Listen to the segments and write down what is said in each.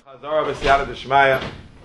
Chazara b'siyata d'shmaya.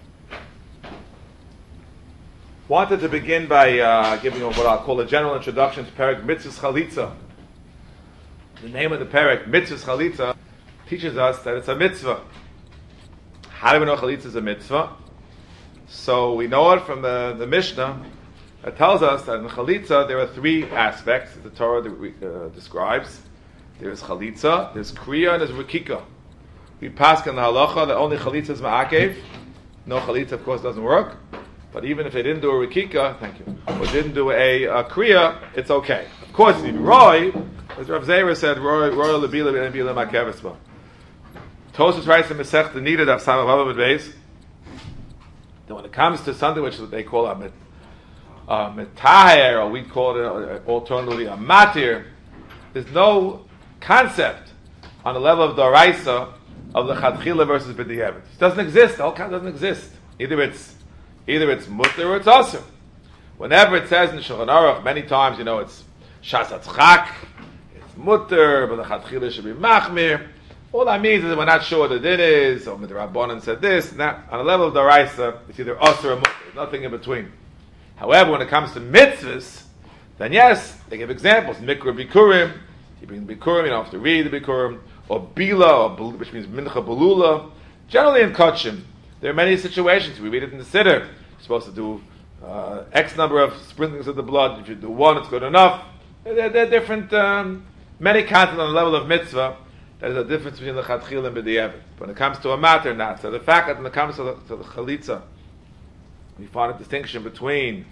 Wanted to begin by giving what I'll call a general introduction to Perek Mitzvahs Chalitza. The name of the Perek, Mitzvahs Chalitza, teaches us that it's a mitzvah. How do we know Chalitza is a mitzvah? So we know it from the Mishnah that tells us that in Chalitza there are three aspects that the Torah describes. There's Chalitza, there's Kriya, and there's Rikika. We pass in the halacha that only chalitza is ma'akev. No chalitza, of course, doesn't work. But even if they didn't do a rikika, thank you, or didn't do a kriya, it's okay. Of course, if you roy, as Rav Zera said, roy lebila lebila ma'akevesba. Tosfos writes in Masechta Nida Daf Samach Vav Beis that when it comes to something which they call a metaher, or we call it alternatively a matir, there's no concept on the level of the Daraisa of the Chadchila versus B'diavad. It doesn't exist. The whole concept doesn't exist. Either it's mutter or it's asur. Whenever it says in Shulchan Aruch, many times, it's Shas Hatzchak, it's mutter, but the Chadchila should be machmir. All that means is that we're not sure what the din is, or the Rabbanan said this, and that. On the level of the Daraisa, it's either asur or mutter. There's nothing in between. However, when it comes to mitzvahs, then yes, they give examples. Mikra Bikurim, you bring the Bikurim, you don't have to read the Bikurim. Or bila, which means mincha belula. Generally in kachim, there are many situations. We read it in the siddur. You're supposed to do X number of sprinklings of the blood. If you do one, it's good enough. There are different, many content on the level of mitzvah. There's a difference between the chadchil and b'diavad. When it comes to a matter, not. So the fact that when it comes to the chalitza, we find a distinction between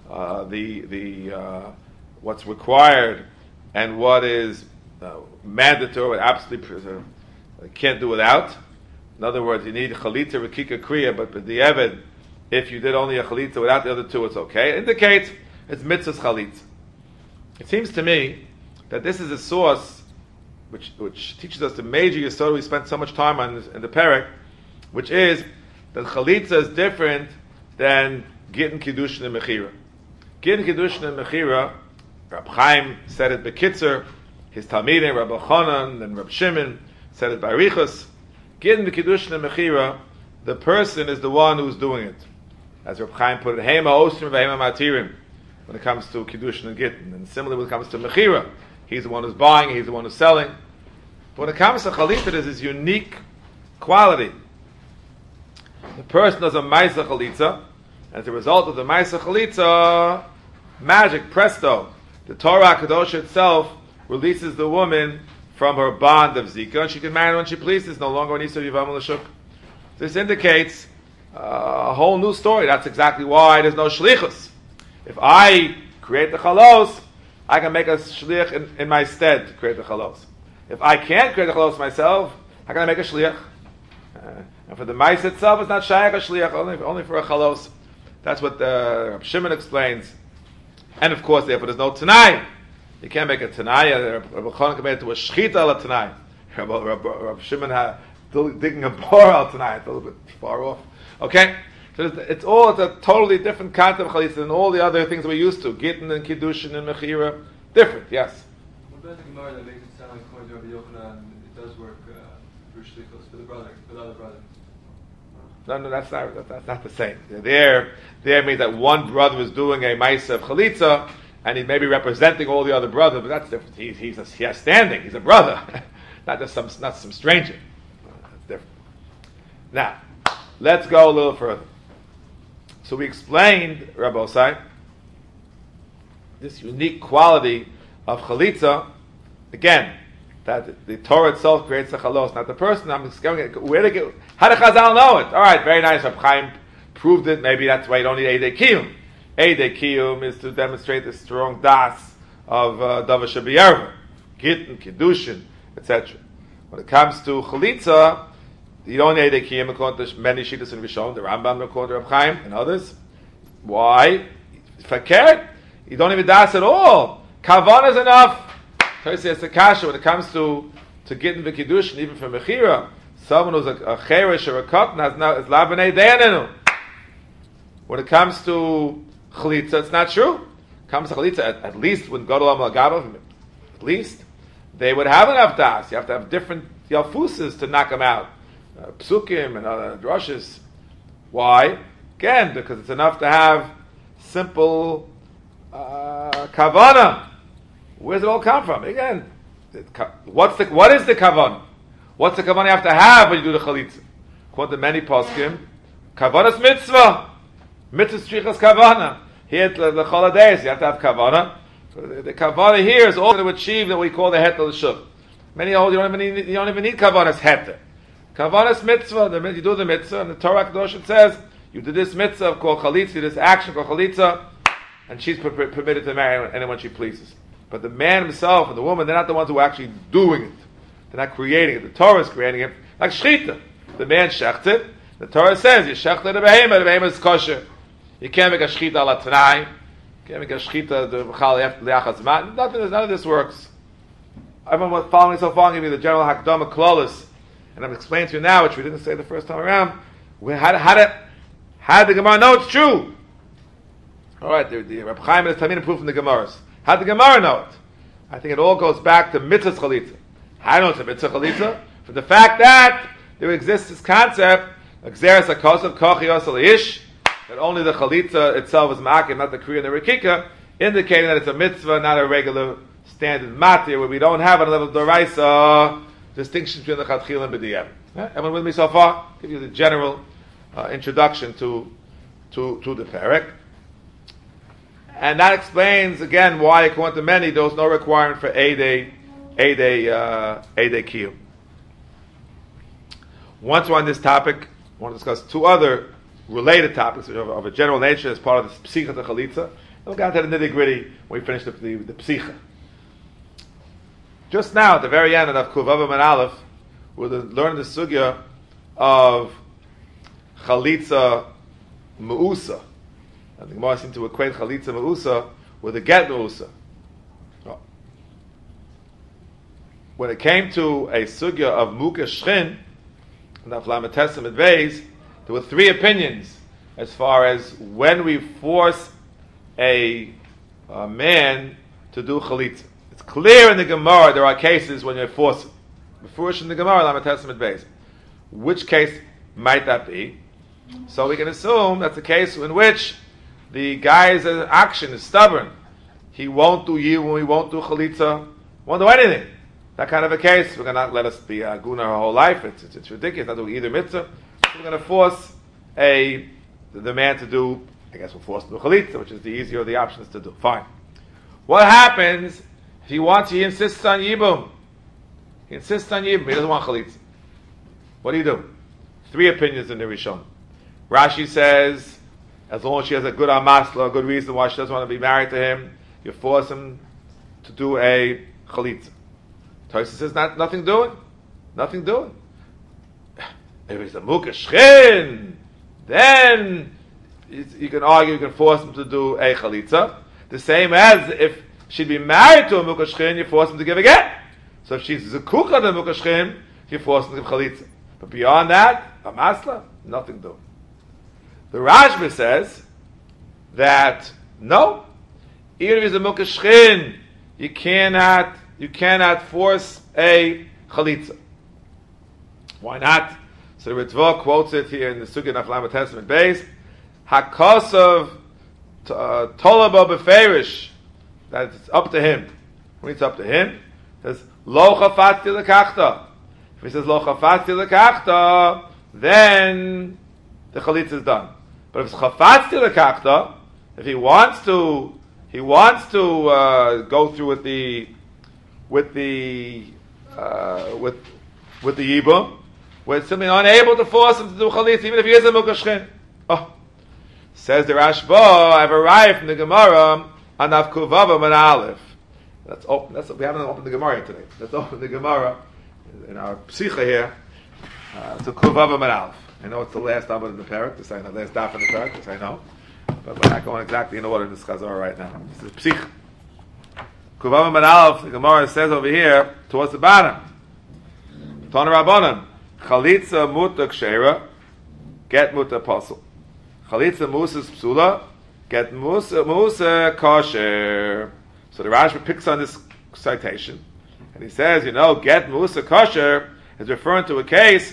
what's required and what is mandatory, absolutely can't do without. In other words, you need chalitza, rikika, kriya, but b'diavad, if you did only a chalitza without the other two, it's okay. It indicates it's mitzvah's chalitza. It seems to me that this is a source which teaches us the major yesod we spent so much time on in the Perek, which is that chalitza is different than gittin, kiddushin, and mechira. Gittin, kiddushin, and mechira, Rab Chaim said it bekitzer. His Talmidim, Rabbi Chanan and Rabbi Shimon said it by Arichos. Gittin, Kiddushin, and Mechira, the person is the one who's doing it. As Rabbi Chaim put it, Hema Osrim v'Hema Matirim, when it comes to Kiddushin and Gittin. And similarly when it comes to Mechira, he's the one who's buying, he's the one who's selling. But when it comes to Chalitza, there's this unique quality. The person does a Maisa Chalitza, and as a result of the Maisa Chalitza, magic, presto, the Torah Kadosh itself releases the woman from her bond of Zika, and she can marry when she pleases, no longer an Isur Yivam L'Shuk. This indicates a whole new story. That's exactly why there's no Shlichus. If I create the Chalos, I can make a Shlich in my stead to create the Chalos. If I can't create the Chalos myself, how can I make a Shlich? And for the Mais itself, it's not Shaykh a Shlich, only for a Chalos. That's what Rabbi Shimon explains. And of course, therefore, there's no Tanai. You can't make a Tanai. Rabbi Chanan can make it to a Shechita al Tanai. Rabbi Shimon digging a bore al Tanai. It's a little bit far off. Okay? So it's a totally different concept of Chalitza than all the other things we're used to. Gittin and Kiddushin and Mechira. Different, yes. What about the Gemara that makes it sound like according to Rabbi Yochanan, it does work for Shlichus, for the other brother? No, that's not the same. There means that one brother is doing a Maisa of Chalitza, and he may be representing all the other brothers, but that's different. He has standing. He's a brother, not some stranger. That's different. Now, let's go a little further. So we explained, Rabbi Osai, this unique quality of chalitza. Again, that the Torah itself creates the chalos, not the person. I'm just going. How did Chazal know it? All right, very nice. Rabbi Chaim proved it. Maybe that's why you don't need Eidei Kiyum. Eidei Kiyum is to demonstrate the strong das of Davar Shabiyarva, Gittin, Kiddushin, etc. When it comes to Chalitza, you don't need Eidei Kiyum according to many Shittas and Rishon, the Rambam according to Reb Chaim and others. Why? Fakir, you don't even das at all. Kavan is enough. So says the kasha when it comes to Gittin and Kiddushin, even for Mechira, someone who's a Cheresh or a Katan is Labanei Dayanenu. When it comes to Chalitza, it's not true. Comes to Chalitza, at least when Gadol Amagabav, at least they would have enough das. You have to have different Yalfuses to knock them out. psukim and other drushes. Why? Again, because it's enough to have simple kavana. Where does it all come from? Again, what is the kavana? What's the kavana you have to have when you do the chalitza? According to many poskim, kavana's mitzvah. Mitzvah strichas kavana. Here at the holidays, you have to have kavana. So the kavana here is all to achieve that we call the heter l'shuv. Many hold you don't even need kavana's heter. Kavana's mitzvah. You do the mitzvah, and the Torah Kedosh says you do this mitzvah called chalitza, this action called chalitza, and she's permitted to marry anyone she pleases. But the man himself and the woman, they're not the ones who are actually doing it. They're not creating it. The Torah is creating it. Like shechita. The man shechts it. The Torah says, you shecht the behema is kosher. You can't make a shechita ala t'nai. You can't make a shechita the b'chal liachas zman. None of this works. Everyone was following so far, give me the general hakdama klolis. And I'm explaining to you now, which we didn't say the first time around, how did the Gemara know it's true? Alright, the Reb Chaim is Talmid proof from the Gemaras. How did the Gemara know it? I think it all goes back to mitzvah chalitza. How do you know it's a mitzvah chalitza? From the fact that there exists this concept, Xeris HaKosav Kochi Yosel Ish, that only the chalitza itself is ma'akim, not the kriya and the rikika, indicating that it's a mitzvah, not a regular standard matir, where we don't have on a level of doraisa distinction between the chatchil and b'diyah. Everyone with me so far? Give you the general introduction to the perek. And that explains, again, why, according to many, there was no requirement for Eidei Kiyum. Once we're on this topic, I want to discuss two other related topics of a general nature as part of the Psicha to Chalitza. We'll get into the nitty-gritty when we finish the Psicha. Just now, at the very end of Kuvav and Aleph, we'll learn the sugya of Chalitza Me'usa. I think more seem to equate Chalitza Me'usa with a Get Me'usa. Oh. When it came to a sugya of Muka Shchin, and Aflamatesam at Beis, there were three opinions as far as when we force a man to do Chalitza. It's clear in the Gemara there are cases when you force it. Before in the Gemara, Aflamatesam at Beis. Which case might that be? So we can assume that's a case in which the guy's action is stubborn. He won't do Yibum, he won't do Chalitza, won't do anything. That kind of a case, we're going to not let us be Guna our whole life. It's ridiculous, not doing either mitzvah. We're going to force the man to do, I guess we'll force him to do Chalitza, which is the easier of the options to do. Fine. What happens if he insists on Yibum? He insists on Yibum, he doesn't want Chalitza. What do you do? Three opinions in the Rishon. Rashi says, as long as she has a good amasla, a good reason why she doesn't want to be married to him, you force him to do a chalitza. Tosa says, nothing doing. Nothing doing. If it's a muka shchin, then you can argue, you can force him to do a chalitza. The same as if she'd be married to a muka shchin, you force him to give a get. So if she's zekuka to a muka shchin, you force him to give chalitza. But beyond that, amasla, nothing doing. The Rashba says that no, even if it's a muka shchin, you cannot force a chalitza. Why not? So the Ritva quotes it here in the Sugya Naflam Testament base. Hakosav tolabo beferish, that it's up to him. When it's up to him, it says lo chafati lekachta. If he says lo chafati lekachta, then the chalitza is done. But if it's chafatzi lekachta, if he wants to go through with the yibum, we're simply unable to force him to do chalitza, even if he is a mukashchin. Oh, says the Rashba, I've arrived from the Gemara on Avkuvava and Aleph. We haven't opened the Gemara today. Let's open the Gemara in our psicha here. To Kuvava and Aleph. I know it's the last Amud in the parak, the last daf in the parak, this I know. But we're not going exactly in order in this Chazor right now. This is Psich. Kuvam and Aleph, the Gemara says over here, towards the bottom. Tana Rabbanan, Chalitza muta kshera, get muta apostle. Chalitza musa psula, get musa kosher. So the Rashba picks on this citation, and he says, get musa kosher is referring to a case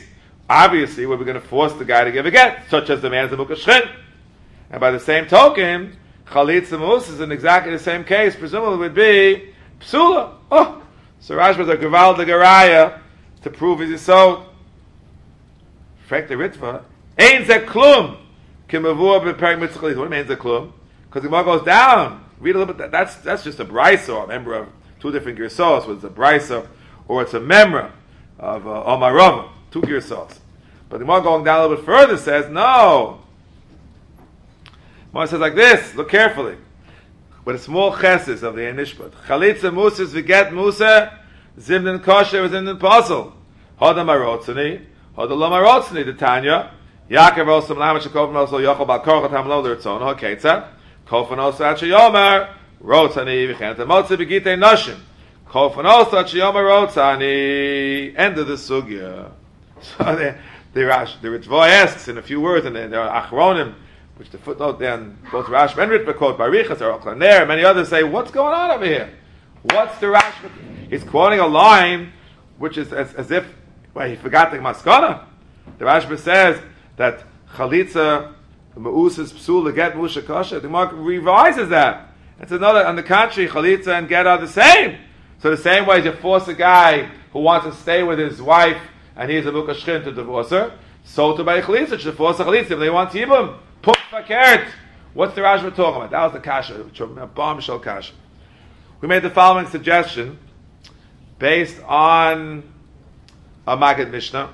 obviously we're going to force the guy to give a get, such as the man is a mukashchin. And by the same token, chalitza mus is in exactly the same case, presumably would be psula. Oh, so Rashi was a geval de garaya to prove his yisod. Frek the ritva, ein ze klum, kimavur beperik mitzvah chalitza. What means ze klum? Because the Gemara goes down. Read a little bit. That's just a brisa, a member of two different girsos. Whether it's a brisa or it's a memra of Omarava, two girsos. But the Gemara going down a little bit further says no. Gemara says like this. Look carefully. With a small chesis of the Nishpat. Chalitza Musa v'get Musa zimnin kosher zimnin pasul. Hoda marotzani. Hoda lo marotzani. The Tanya. Yaakov osam lamet shekov also yochel bal korchat hamlo l'rtzon. Haketza. Kofanos at sheyomer rotzani v'chenet motze begitei noshim. Kofanos at sheyomer rotzani. End of the sugya. So the Ritva asks in a few words, and there are achronim, which the footnote then both Rashi and Ritva quote Barichas or Oklaner, and many others say, what's going on over here? What's the Rashi? He's quoting a line which is as if he forgot the maskana. The Rashi says that chalitza Ma'us is psul to get musha kosher. The Gemara revises that. It's another, on the contrary, chalitza and get are the same. So the same way as you force a guy who wants to stay with his wife and he's a mukashchin to divorce her, so to by chalitza, should force a chalitza if they want yibum. Put fakert. What's the Rashi talking about? That was the kasha, a bombshell kasha. We made the following suggestion based on a Maggid Mishnah.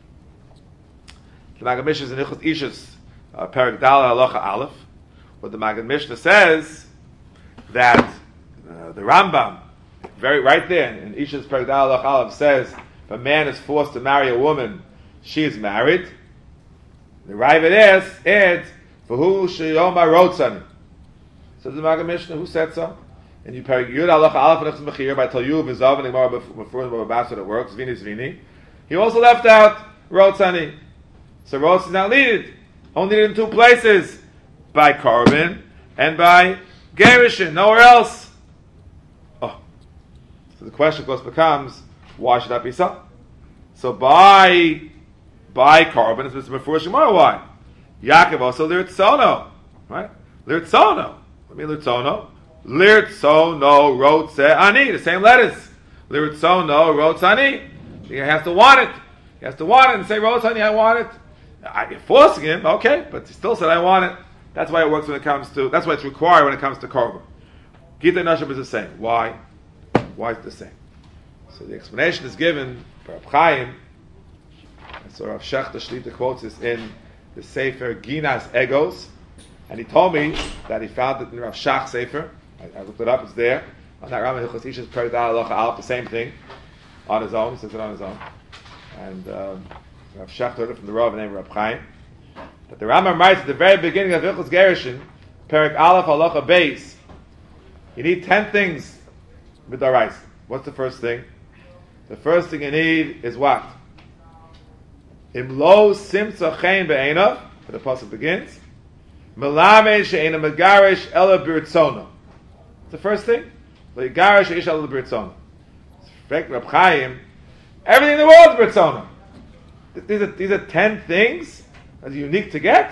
The Maggid Mishnah is in Ichus Ishus. Perek Dal Halacha Aleph, where the Maggid Mishnah says that the Rambam, very right there in Ishus Perek Dal Halacha Aleph, says if a man is forced to marry a woman, she is married. The Ravid adds for who sheyoma rotzani. So the Maggid Mishnah, who said so? And you Perek Yud Halacha Aleph Nechs Mechir by Talyu V'Zav and Gemara before that it works. Vini Zvini. He also left out rotzani. So rotzani is not needed. Only in two places, by Korban and by Gerishin, nowhere else. Oh, so the question, of course, becomes, why should that be so? So by Korban, it's before Shemar. Why? Yaakov also lirtzono, right? Lirtzono. What do you mean lirtzono? Lirtzono rotze ani. The same letters. Lirtzono rotze ani. He has to want it. He has to want it and say rotze ani. I want it. You're forcing him, okay, but he still said, I want it. That's why it works when it comes to, that's why it's required when it comes to Korban. Gita Nashim is the same. Why? Why is it the same? So the explanation is given by Reb Chaim, and so Rav Shechter Shlita quotes this in the Sefer Ginas Egos, and he told me that he found it in Rav Shach Sefer. I looked it up, it's there. On that Rambam Hilchos Ishus Perek Dal Halacha Aleph, the same thing, on his own, he says it on his own. And Rav Shechter heard it from the Rav named Rav Chaim, that the Rambam writes at the very beginning of Hilchos Gerishin, Perek Aleph Halacha Beis, you need 10 things with the rice. What's the first thing? The first thing you need is what? Im lo simtza chen be'enav, where the pasuk begins. Melame she'ena megarish ela b'ritzono. The first thing, lo yigarish ish ela b'ritzono. Reb Chaim, everything in the world is b'ritzono. These are 10 things that's unique to get.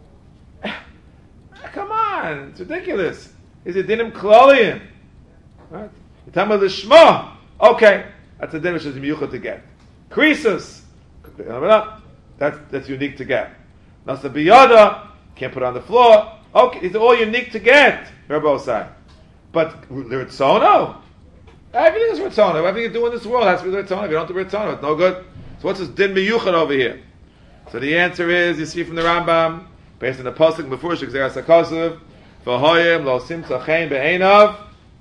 Come on, it's ridiculous. Is it dinim kloliim? Right? You're talking about the shema. Okay, that's a din which is miyuchah to get. Krisus, that's unique to get. Nasa biyada, can't put it on the floor. Okay, these are all unique to get. Rabosai. But Ritzono, everything is Ritzono. Everything you do in this world has to be Ritzono. If you don't do Ritzono, it's no good. So what's this din miyuchad over here? So the answer is, you see from the Rambam, based on the pasuk before Shekzer Sakasuv, v'hoyim lo simtza chen be'enav,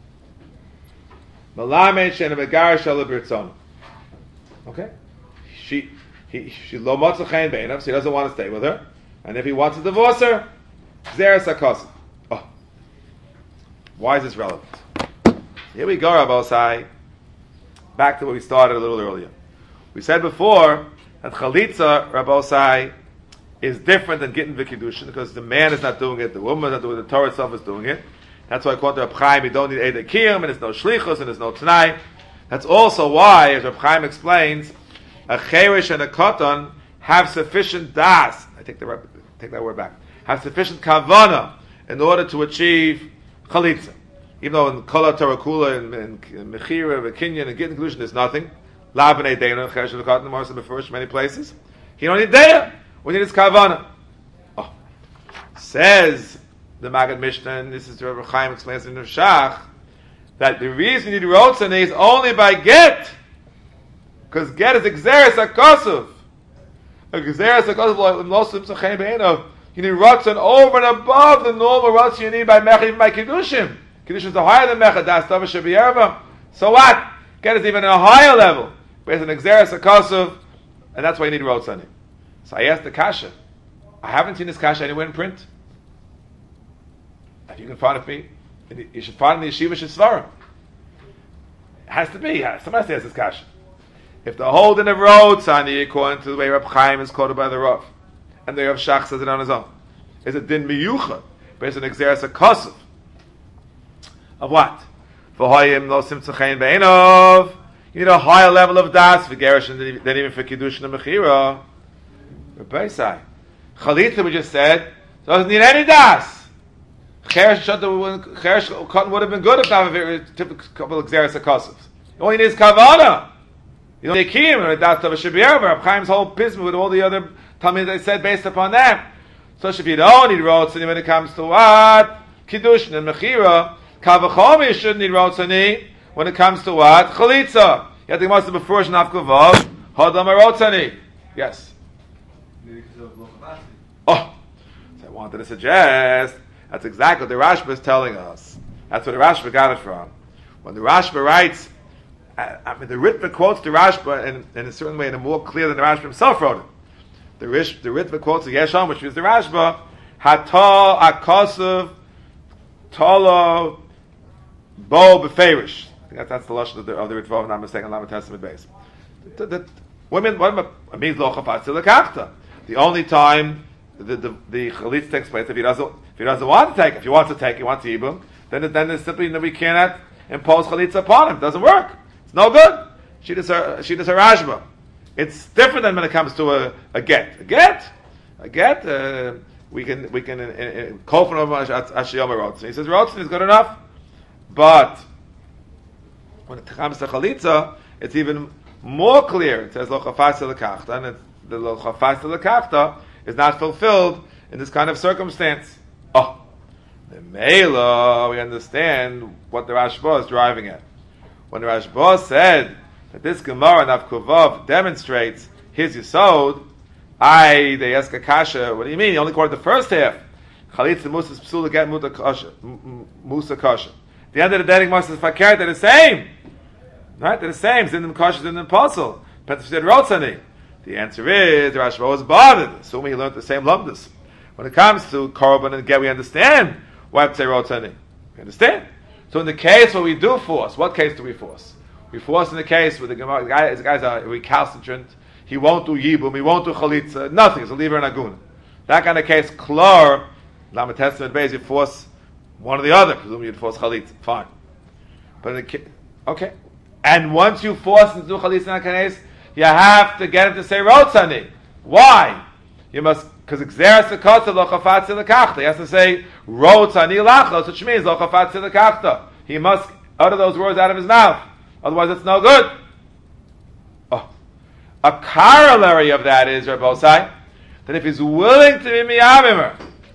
malamed she'ena megarish ela b'ritzono. Okay, she lo motza chen be'enav, so he doesn't want to stay with her, and if he wants to divorce her, Shekzer Sakasuv. Oh, why is this relevant? Here we go, Rabbi Osai. Back to where we started a little earlier. We said before that chalitza, Rabbi Osai, is different than getting v'kiddushin because the man is not doing it, the woman is not doing it, the Torah itself is doing it. That's why according to Reb Chaim, you don't need Eidei Kiyum, and there's no shlichus, and there's no t'nai. That's also why, as Reb Chaim explains, a cherish and a katan have sufficient das. I take that word back. Have sufficient kavana in order to achieve chalitza. Even though in Kala Tarakula and Mechira, and Kinyan, and Gittin Kedushin, there's nothing. Labanei Deina, Cheresh Lekat, and Marsa Befurish, many places. He don't need Deya. We need his kavana. Oh. Says the Maggid Mishnah, and this is Rabbi Chaim explains in the Shach, that the reason you need Rotzani is only by get. Because get is Exeris HaKosov. Exeris HaKosov, Lo Simcha Chen Be'enov. You need Rotzan over and above the normal Rotzan you need by Mechid and by Kiddushim. Kiddushim is higher than Mechad. Das Tava Shabiyarva. So what? Get is even at a higher level. But it's an Exeris HaKosov, and that's why you need Rotzani. So I asked the Kasha. I haven't seen this Kasha anywhere in print. If you can find it me, you should find it in the Yeshiva Shesvarim. It has to be. Somebody has this Kasha. If the whole din of Rotzani, according to the way Reb Chaim is quoted by the Rav, and the Rav Shach says it on his own, is a din miyucha, but it's an Exeris HaKosov. Of what? V'hoyim lo simtza chen be'enov. You need a higher level of das for Gerish than even for Kiddushin and Mechira. Rabbi Sai. Chalitza, we just said, doesn't need any das. Cheresh cotton would have been good if not a couple of Exeris HaKosov. All you need is kavana. You don't need kiyum, or das of a shibiyah, Reb Chaim's whole pism with all the other Talmud they said based upon that. So if you don't need rotzani when it comes to what? Kiddushin and Mechira, Kavachomi shouldn't need rotzani when it comes to what? Chalitza. You have to must have before Shnaf Kavav, Hodam rotzani. Yes. Oh, so I wanted to suggest that's exactly what the Rashba is telling us. That's where the Rashba got it from. When the Rashba writes, the Ritva quotes the Rashba in a certain way, and more clear than the Rashba himself wrote it. The Ritva quotes the Yeshon, which is the Rashba, Hatal Akosov Tolo Bo Beferish. I think that's the lashon of the Ritva, if I'm not mistaken, Lama Testament base. The women, what means lo chafatz lekachta? The only time the chalitz takes place if he doesn't want to take. If he wants to take, he wants to ibum, then it's simply we cannot impose chalitz upon him. It doesn't work. It's no good. She does her Rashba. It's different than when it comes to a get. A get. We can call for Ashiyama Rotzen. He says Rotzen is good enough, but when it comes to chalitza, it's even more clear. It says lo chafas lekachta, and the lo chafas lekachta is not fulfilled in this kind of circumstance. Oh, the Mela, we understand what the Rashba is driving at. When the Rashba said that this Gemara in Avkuvav demonstrates his Yisod, they ask a kasha, what do you mean? You only quoted the first half. Chalitza Musa Psula get Musa Kasha. At the end of the day, Musa Fakir, they're the same. Right? They're the same. Zindim Kasha, Zindim Apostle. Petr said Rotzani. The answer is, the Rashba was bothered. Assuming he learned the same lumdus. When it comes to Korban and Get, we understand why I say Rotzani. We understand. So in the case where we do force, what case do we force? We force in the case where the guy's a recalcitrant, he won't do Yibum, he won't do Chalitza, nothing, he's a lever and Agun. That kind of case, Klor, Lama Testament base, you force one or the other, presumably you'd force Chalitza, fine. But in the case, okay. And once you force him to do Chalitza in that case, you have to get him to say Rotzani. Why? You must, because Xeris Sekotza lo chafatzi lekachta. He has to say Rotzani lachos, which means lo chafatzi lekachta. He must utter those words out of his mouth. Otherwise, it's no good. Oh. A corollary of that is, Rabbi Osai, that if he's willing to be miyamimer,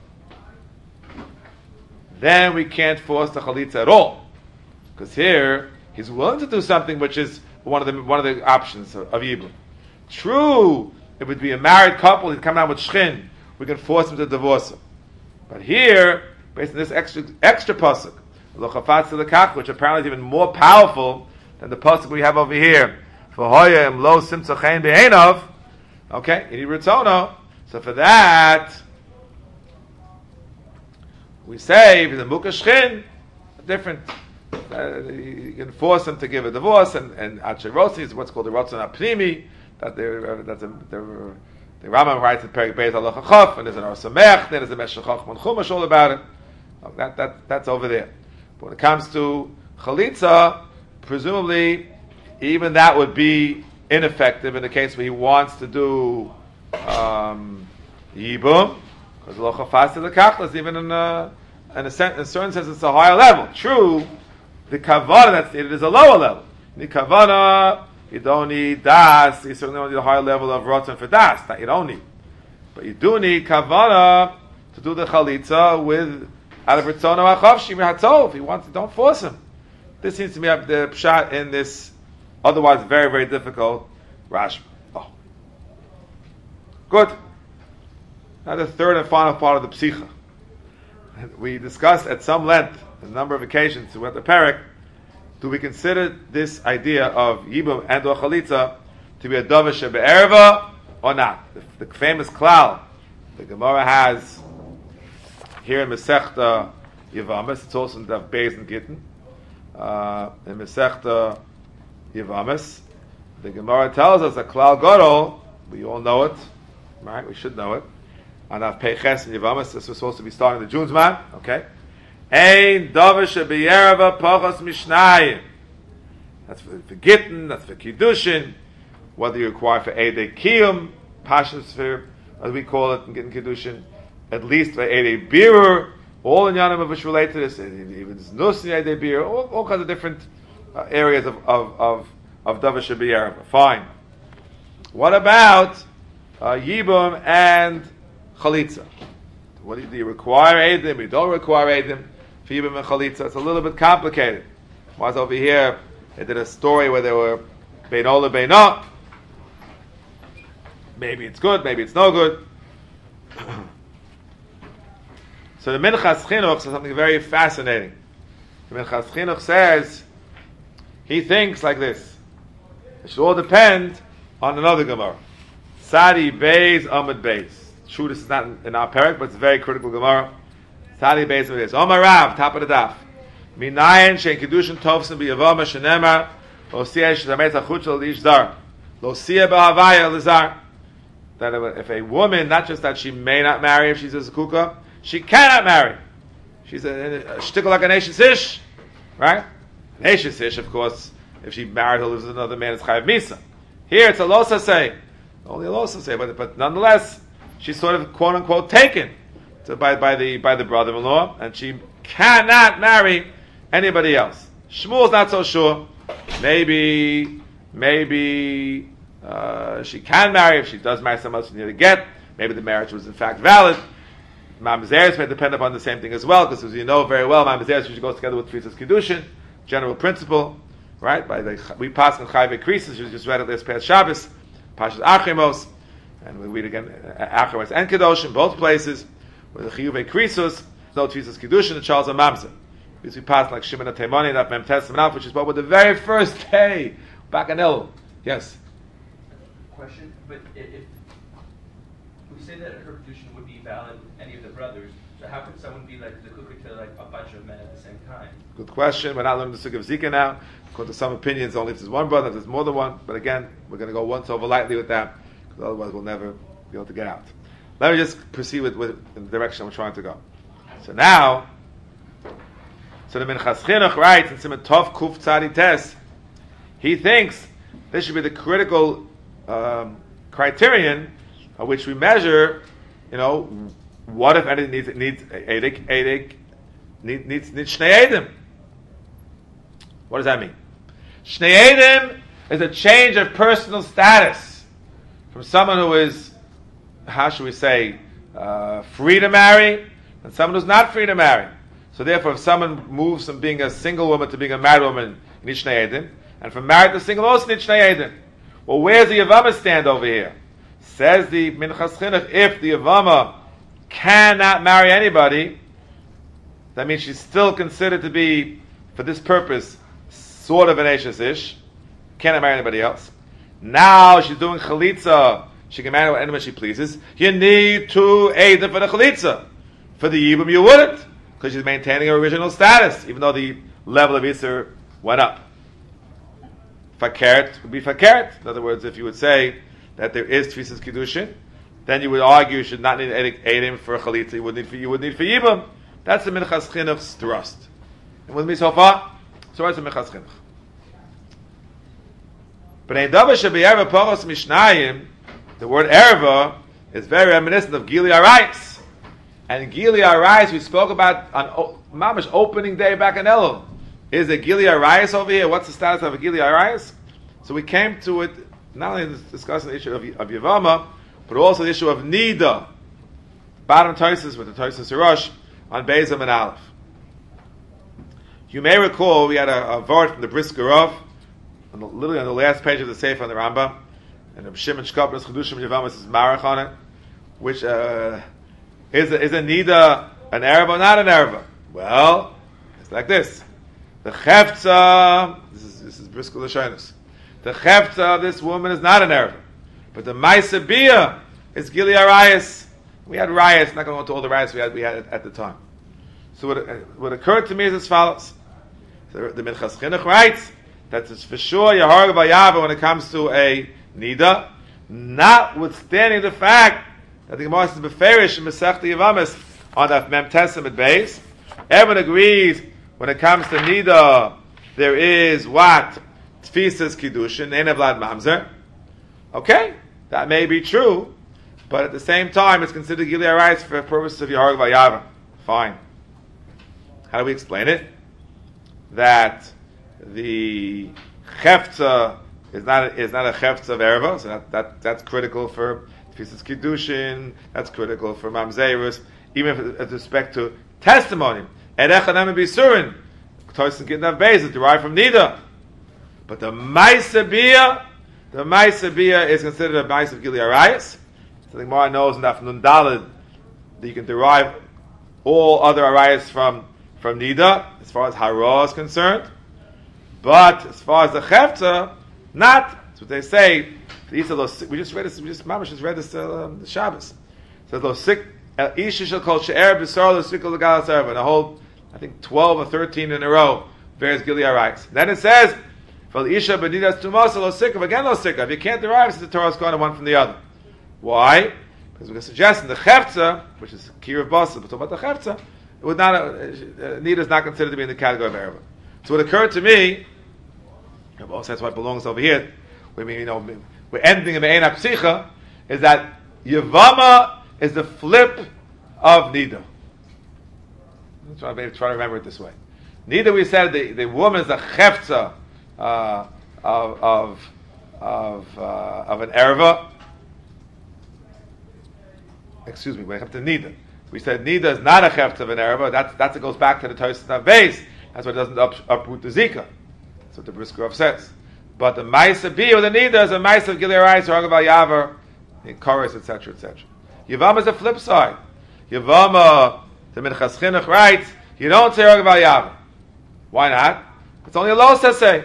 then we can't force the chalitza at all. Because here, he's willing to do something which is one of the options of Yibum. True, it would be a married couple, he'd come out with shchin, we can force him to divorce him. But here, based on this extra pasuk, lo chafatzi lekach, which apparently is even more powerful than the pasuk we have over here. V'hoyim lo simtza chen be'enov. Okay, you need ritzono. So for that, we say if he's a mukha shchin, different. You can force him to give a divorce, and Acherosi is what's called the Rotzon HaPnimi. The Rambam writes in Perek Beis Halacha Chaf, and there's an Or Samech, then there's a Meshech Chochmah Chumash all about it. That's over there. But when it comes to Chalitza, presumably even that would be ineffective in the case where he wants to do Yibum, because locha fast the kachlas, even in a certain sense, it's a higher level. True, the kavana that's needed is a lower level. The kavana, you don't need das. You certainly don't need a higher level of rotzen for das. That you don't need, but you do need kavana to do the chalitza with out of ritzono achavshi mihatov. He wants to, don't force him. This seems to me the pshat in this otherwise very, very difficult Rashi. Oh, good. Now the third and final part of the psicha. We discussed at some length, a number of occasions, throughout the parak, do we consider this idea of yibum and or chalitza to be a davar shebe'erva or not? The famous klal the Gemara has here in Masechta Yevamis, it's also in Daf Beis and Gittin. In Masechta Yevamis, the Gemara tells us that klal gadol, we all know it, right? We should know it. And Daf Peiches and Yevamis, this was supposed to be starting the June's man, okay? Ein davar shebeyerva pachas mishnayim. That's for Gittin, that's for Kiddushin, whether you require for Eidei Kiyum, Pashas for, as we call it in Gittin Kiddushin, at least for Eidei Birur, all in Yanim of which relate to this, even Nus in Eidei Birur, all kinds of different areas of davar shebeyerva. Fine. What about Yibum and Chalitza? What do you require Eidim? You don't require Eidim for Yibum and Chalitza. It's a little bit complicated. Was over here, they did a story where they were Beinola Beina. Maybe it's good, maybe it's no good. So the Minchas Chinuch says something very fascinating. The Minchas Chinuch says he thinks like this. It should all depend on another Gemara. Sadi Beis Amud Beis. True, this is not in our parak, but it's a very critical Gemara. Sadi Beis Amud Beis. Omar Rav, top of the daf. Minayin shein kedushin tovsim b'yavama shenemar lo siyah shetamet hachutz liish zar lo siyah b'havaya lizar. That if a woman, not just that she may not marry if she's a zakukah, she cannot marry. She's a shtickle like a nation ish, right? Nation ish, of course, if she married who lives with another man, it's chayav misa. Here it's a losa say, only a losa say, but nonetheless, she's sort of quote unquote taken by the brother-in-law, and she cannot marry anybody else. Shmuel's not so sure. Maybe she can marry if she does marry someone else. She need to get. Maybe the marriage was in fact valid. Mamzeres may depend upon the same thing as well, because as you know very well, Mamzeres usually goes together with Tfitzas Kiddushin, general principle, right? We pass in Chayve Krisis, you just read it this past Shabbos, Pashas Achimos, and we read again Achimos and Kedosh in both places, with the Chiyuve Krisus, no Tfitzas Kiddushin, and Charles and Mamzer. Because we pass like Shimon HaTeimoni, that Mem Testament, which is what with the very first day back in Elul. Yes. Question, but if we say that her Kedushin would be valid with any of the brothers, so how could someone be like the kukuk to like a bunch of men at the same time? Good question. We're not learning the Sugya of Zika now. According to some opinions, only if there's one brother, if there's more than one. But again, we're going to go once over lightly with that, because otherwise we'll never be able to get out. Let me just proceed with the direction I'm trying to go. So now, the Minchas Chinuch writes in Siman Tov Kuf Tzadi Tes, he thinks this should be the critical criterion of which we measure, what if anything needs Shnei Eidim. What does that mean? Shnei Eidim is a change of personal status from someone who is, how should we say, free to marry, and someone who's not free to marry. So therefore, if someone moves from being a single woman to being a married woman, you need Shnei Eidim, and from married to single also need Shnei Eidim. Well, where's the Yavama stand over here? Says the Minchas Chinuch, if the Yavama cannot marry anybody, that means she's still considered to be, for this purpose, sort of an Eishes Ish, cannot marry anybody else. Now she's doing Chalitza, she can marry anyone she pleases. You need to aid them for the Chalitza. For the Yibum you wouldn't, because she's maintaining her original status, even though the level of Isser went up. Fakert would be Fakert. In other words, if you would say that there is Tfitzas Kiddushin, then you would argue you should not need Eidim for Chalitza, you would need for Yibum. That's the Minchas Chinuch's thrust. And with me so far? So what's the Minchas Chinuch? But in Davar Shebeyerva Pachas Mishnayim, the word Erva is very reminiscent of Gili Arayis. And Gili Arayis we spoke about on Mamash opening day back in Elul. Is it Gili Arayis over here? What's the status of a Gili Arayis? So we came to it not only discussing the issue of Yavama, but also the issue of Nida. Bottom Tosis with the Tosis Hirosh on Bezim and Aleph. You may recall we had a vart from the Briskerov, literally on the last page of the Sefer on the Rambam, and the Shimon Shkopner's Chedushim Yavama says Marach on it, which is a Nida an Erev or not an Erev? Well, it's like this. The Chefza, this is Brisker Lashonis. The Chefza of this woman is not an Erev, but the Maisa Bia is Gili Arayis. We had riots, not going to go into all the riots we had at the time. So what occurred to me is as follows. The Minchas Chinuch writes that it's for sure Yaharga Vayava when it comes to a Nida, notwithstanding the fact that the Gemara says Beferish and Masechta Yavamis on that Mem Testament base. Everyone agrees when it comes to Nida, there is what? Tfisas Kiddushin, Ein Vlad Mamzer. Okay, that may be true, but at the same time, it's considered Gili Arayis for the purpose of Yaharga Vayava. Fine. How do we explain it? That the Chefza is not a Chefza of Ereva, so that's critical for Tfisas Kiddushin, that's critical for Mamzerus, even with respect to testimony. Erechanam Bisurin, Tosin Gitnav Beis is derived from Nida. But the Maisa Bia is considered a Maisa of Gili Arayis. So the Gemara knows in Daf Nun Daled that you can derive all other Arayis from Nida, as far as Hara is concerned. But as far as the Chefza, not. That's what they say. We just read this. Mamash just read this the Shabbos. So those sick Isha shall call She'er B'Sar L'Sikol L'Galas Erva, and a whole, I think 12 or 13 in a row, various Gili Arayis. Then it says, "For Isha B'Nidas Tumas Lo Sikov." Again, Lo Sikov. You can't derive the Torah's going to one from the other. Why? Because we're suggesting the Chefza, which is Kir Basa, but talking about the Chefza, it would not. Nida is not considered to be in the category of Erva. So what occurred to me, also that's why it belongs over here. We're ending in the Ein HaPsicha, is that Yavama is the flip of Nida. I'm trying to remember it this way. Nida, we said the woman is a Chefza of an Erva. Excuse me, when it comes to Nida. We said Nida is not a Chefza of an Erva. That goes back to the Tosis Naveis. That's why it doesn't uproot the Zika. That's what the Briskerov says. But the Maisa B or the Nida is a Maisa of Gili Arayis, or Agav Yavar, in Chorus, etc., etc. Yavama is the flip side. Yavama, the Minchas Chinuch writes, you don't say Agav Yavar. Why not? It's only a Losa say.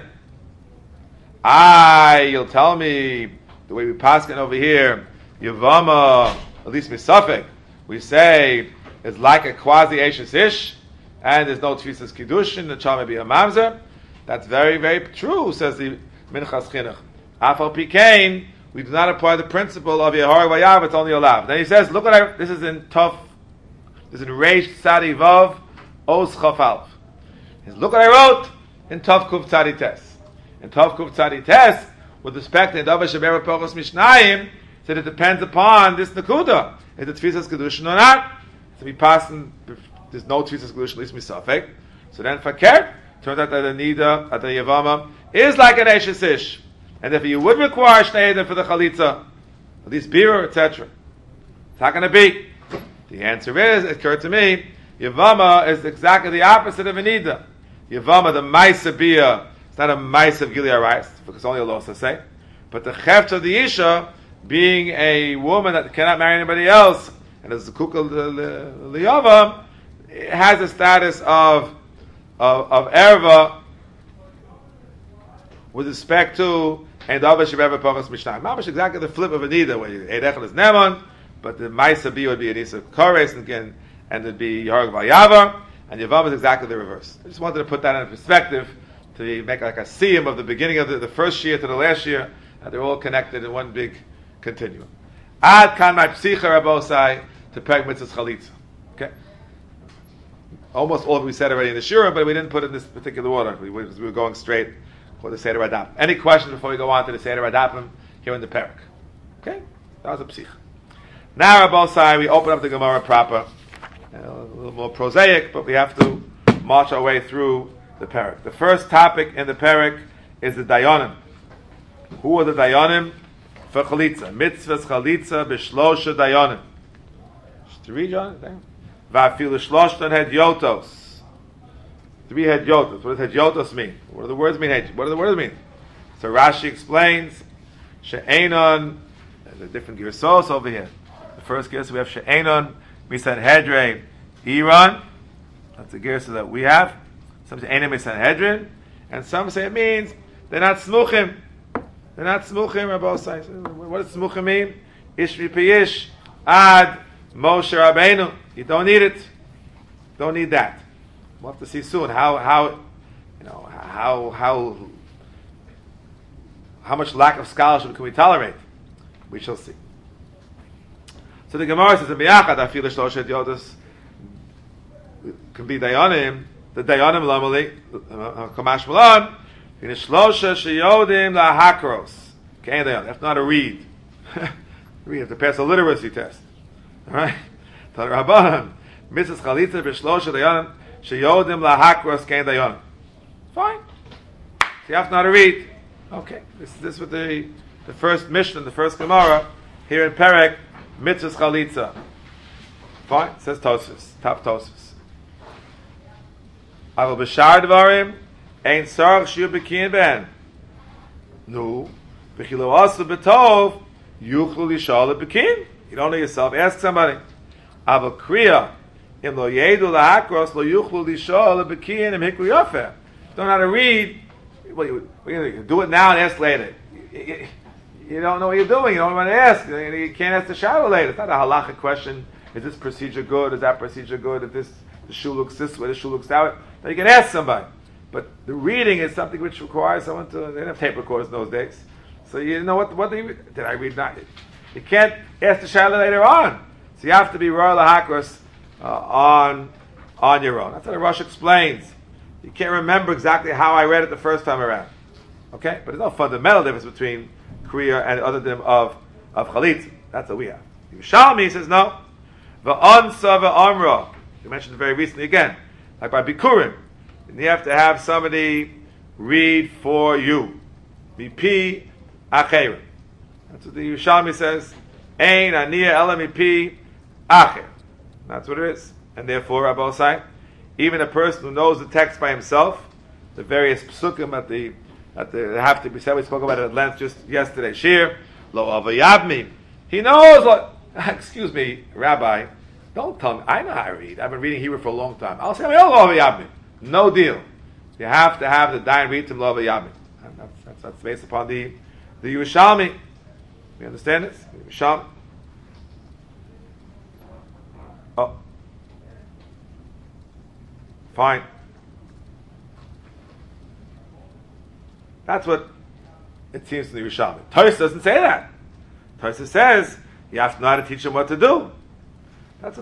You'll tell me the way we pass it over here. Yavama, at least Misafik, we say is like a quasi Eishes Ish, and there's no Tfisas Kiddushin, the child may be a Mamzer. That's very, very true, says the Minchas Chinuch. Afal Pikain, we do not apply the principle of Yehar Vayav, it's only allowed. Then he says, look at this is in Reish Tzadi Vav, Os Chaf Alf. Look what I wrote in Tov Kuv Tzadi Tes. In Tov Kuv Tzadi Tes, with respect to Dava Sheber Pogos Mishnayim, said it depends upon this Nakuda. Is it Tfisas Kedushin or not? So we pass there's no Tfisas Kedushin, at least Misafek. So then Fakir, turns out that the Nida, at the Yavama, is like an Eishes Ish. And if you would require Shnei for the Chalitza, at least Bira, etc. It's not going to be. The answer is, it occurred to me, Yavama is exactly the opposite of a Nida. Yavama, the Maisa Bia, it's not a Maisa of Gili Arayis, because only a Losa say. But the Cheft of the Isha, being a woman that cannot marry anybody else, and as the Kukal Liyava, has a status of Erva with respect to and Dava Shebeva Pogos Mishnah. Mamash exactly the flip of a Nida, where Eidechel is Neman, but the Maisa B would be an Isa Kores, and it'd be Yarg Vayavar, and Yavam is exactly the reverse. I just wanted to put that in perspective to make like a siyum of the beginning of the first year to the last year, and they're all connected in one big continuum. Ad kan my psicha rabosai to peg mitzvahs chalitza. Okay. Almost all of it we said already in the shura, but we didn't put it in this particular order. We were going straight for the Seder Adap. Any questions before we go on to the Seder Adapim here in the parak? Okay, that was a psicha. Now, Rabbosai, we open up the Gemara proper. A little more prosaic, but we have to march our way through the parak. The first topic in the parak is the Dayanim. Who are the Dayanim for Chalitza? Mitzvahs Chalitza b'shlosha Dayanim. To read, John? Va'afilu shloshtan hedyotos. 3 hedyotos. What does hedyotos mean? What do the words mean? What do the words mean? So Rashi explains, she'enon, there's a different girsos over here. The first girsa we have she'enon, misanhedrin, Iran. That's the girsa that we have. Some say enon misanhedrin, and some say it means they're not smuchim. They're not smuchim, Rabbosai. What does smuchim mean? Ish v'piyish ad Moshe Rabbeinu. You don't need it. Don't need that. We'll have to see soon how much lack of scholarship can we tolerate. We shall see. So the Gemara says, "Miyachad afilu shloshet yodos can be dayanim. The dayanim lamali kamash malan in shlosha sheyodim lahakros. Can't dayanim. That's not a read. You have to pass a literacy test. All right. Tal Rabbanan mitzvahs chalitza b'shlosha dayanim sheyodim lahakros can't dayanim. Fine. So you have to know how to read. Okay. This was the first Mishnah, the first Gemara here in Perek. Mitzvahs chalitza. Fine. It says Tosfos. Top Tosfos. Aval b'shar dvarim ein sarach shiur b'kiyin ben. No. B'chilu asu b'tov yuchlu lishal b'kiyin. You don't know yourself. Ask somebody. Aval kriya im lo yedu lahakros lo yuchlu lishal b'kiyin im hikru yafeh. Don't know how to read. Well, you do it now and ask later. You don't know what you're doing. You don't want to ask. You can't ask the shadow later. It's not a halachic question. Is this procedure good? Is that procedure good? If the shoe looks this way, the shoe looks that way. Then you can ask somebody. But the reading is something which requires someone to. They didn't have tape recorders in those days, so you know what did I read? Not. You can't ask the shadow later on. So you have to be royal lahakros on your own. That's what the Rosh explains. You can't remember exactly how I read it the first time around. Okay? But there's no fundamental difference between Kriya and other than of Chalitza. That's what we have. Yerushalmi says no. V'ansa v'amra. You mentioned it very recently again. Like by Bikurim. And you have to have somebody read for you. Mipi acher. That's what the Yerushalmi says. Ein aniya ela mipi acher. That's what it is. And therefore, Rabbosai, even a person who knows the text by himself, the various psukim that have to be said, we spoke about it at length just yesterday. Shir, lo avayabmi. He knows what. Excuse me, Rabbi. Don't tell me. I know how to read. I've been reading Hebrew for a long time. I'll say, lo avayabmi. No deal. You have to have the Dayan read him lo avayabmi. That's based upon the Yerushalmi. You understand this? Yerushalmi. Oh. Fine. That's what it seems to the Yerushalmi. Tosfos doesn't say that. Tosfos says you have to know how to teach them what to do. That's what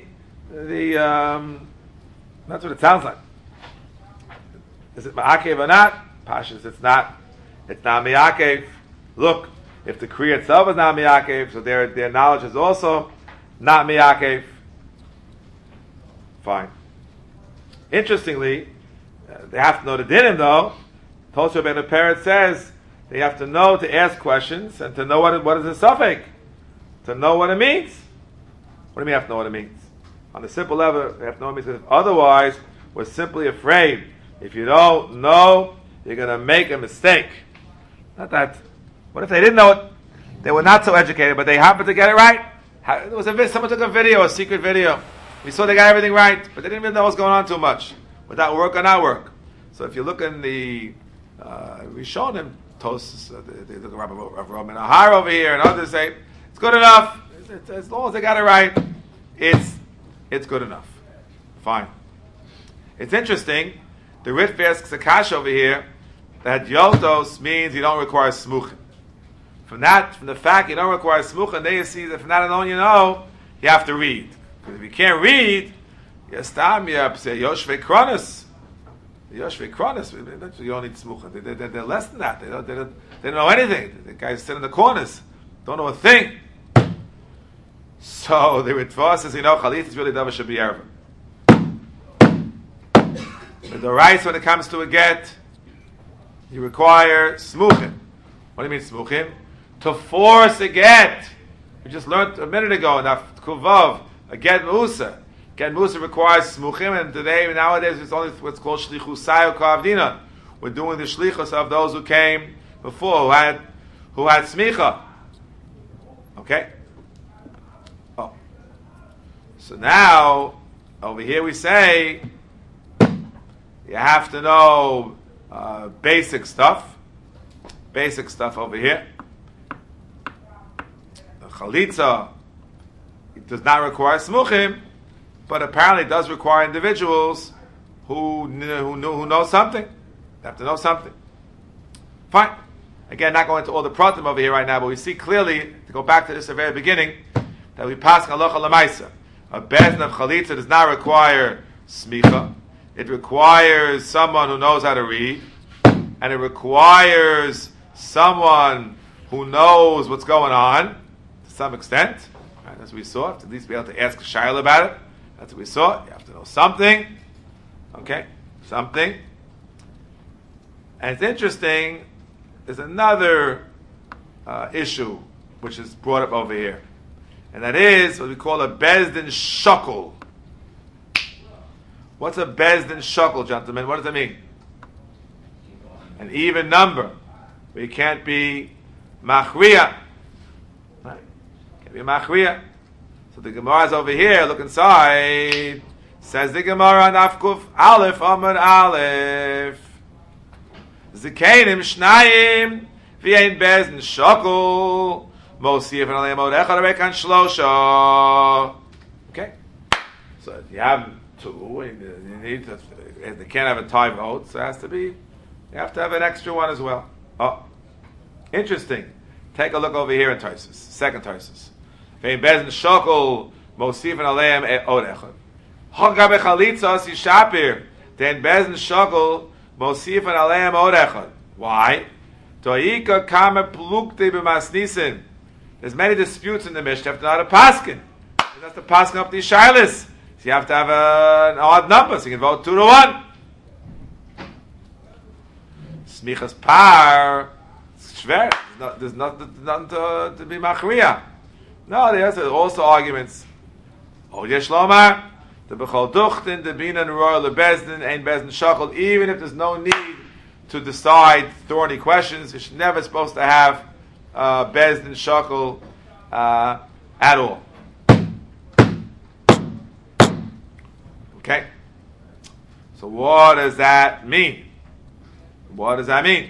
that's what it sounds like. Is it ma'akev or not? Pashas, it's not. It's not ma'akev. Look, if the Kriya itself is not ma'akev, so their knowledge is also not ma'akev. Fine. Interestingly, they have to know the dinim though. Tosha ben Peret says they have to know to ask questions and to know what is a suffix, to know what it means. What do you mean you have to know what it means? On the simple level, they have to know what it means. Otherwise, we're simply afraid. If you don't know, you're going to make a mistake. Not that. What if they didn't know it? They were not so educated, but they happened to get it right. Someone took a secret video. We saw they got everything right, but they didn't even know what's going on too much. Would that work or not work? So if you look in the Rishonim, Tosfos, they look at Rav Roman Ahar over here, and others say, it's good enough. As long as they got it right, it's good enough. Fine. It's interesting, the Ritva asks Akash over here, that Yotos means you don't require smuchim. From the fact you don't require smuchim, there you see that from that alone you know, you have to read. Because if you can't read, you say Yoshvei Kronos. Yoshvei Kronos, you don't need smuchim. They're less than that. They don't know anything. The guys sit in the corners, don't know a thing. So the Ritva says, Chalitza is really Davar should be Erva. The rights when it comes to a get, you require Smuchim. What do you mean Smuchim? To force a get. We just learned a minute ago, Kuvav, a get Musa. Get Musa requires Smuchim, and nowadays, it's only what's called Shlichusai or Kavdina. We're doing the Shlichus of those who came before, who had Smicha. Okay? Oh. So now, over here we say, you have to know basic stuff. Basic stuff over here. The Chalitza, it does not require Smuchim, but apparently it does require individuals who know something. They have to know something. Fine. Again, not going into all the pratim over here right now, but we see clearly, to go back to this at the very beginning, that we pass halacha lemaisa. A bezin of chalitza does not require smicha. It requires someone who knows how to read, and it requires someone who knows what's going on, to some extent. Right, as we saw, to at least be able to ask a shayla about it. That's what we saw. You have to know something. Okay? Something. And it's interesting, there's another issue which is brought up over here. And that is what we call a bezdin shakul. What's a bezdin shakul, gentlemen? What does that mean? An even number. Where you can't be machriya. Right? Can't be machriya. So the Gemara is over here, look inside. Says the Gemara, Nafkuf Aleph Amar Aleph. Zikeinim Shnayim V'yein Bezdin Shakul Mosif and Aleim Odechad Arekan Shlosha. Okay? So you have two, you need to, they can't have a tie vote, so it has to be, you have to have an extra one as well. Oh, interesting. Take a look over here in Tarsus, second Tarsus. V'yein Bezdin Shakul Mosif and Aleim Odechad. Hagabe Chalitza Sishapir Den Bezdin Shakul Mosif and Aleim Odechad. Why? Toika Kama Plukte B'Masnisin. There's many disputes in the Mishnah. You have to know how to paskin. You have to paskin up these shilas. So you have to have an odd number, so you can vote 2-1. Smichas par, shver. There's nothing to be machriya. No, there's also arguments. Oh, Yesh Lomar. The bechol duchtin, the binan royal, the bezdin, ein bezdin shakal. Even if there's no need to decide thorny questions, you're never supposed to have bezdin shakal at all. Okay. So what does that mean? What does that mean?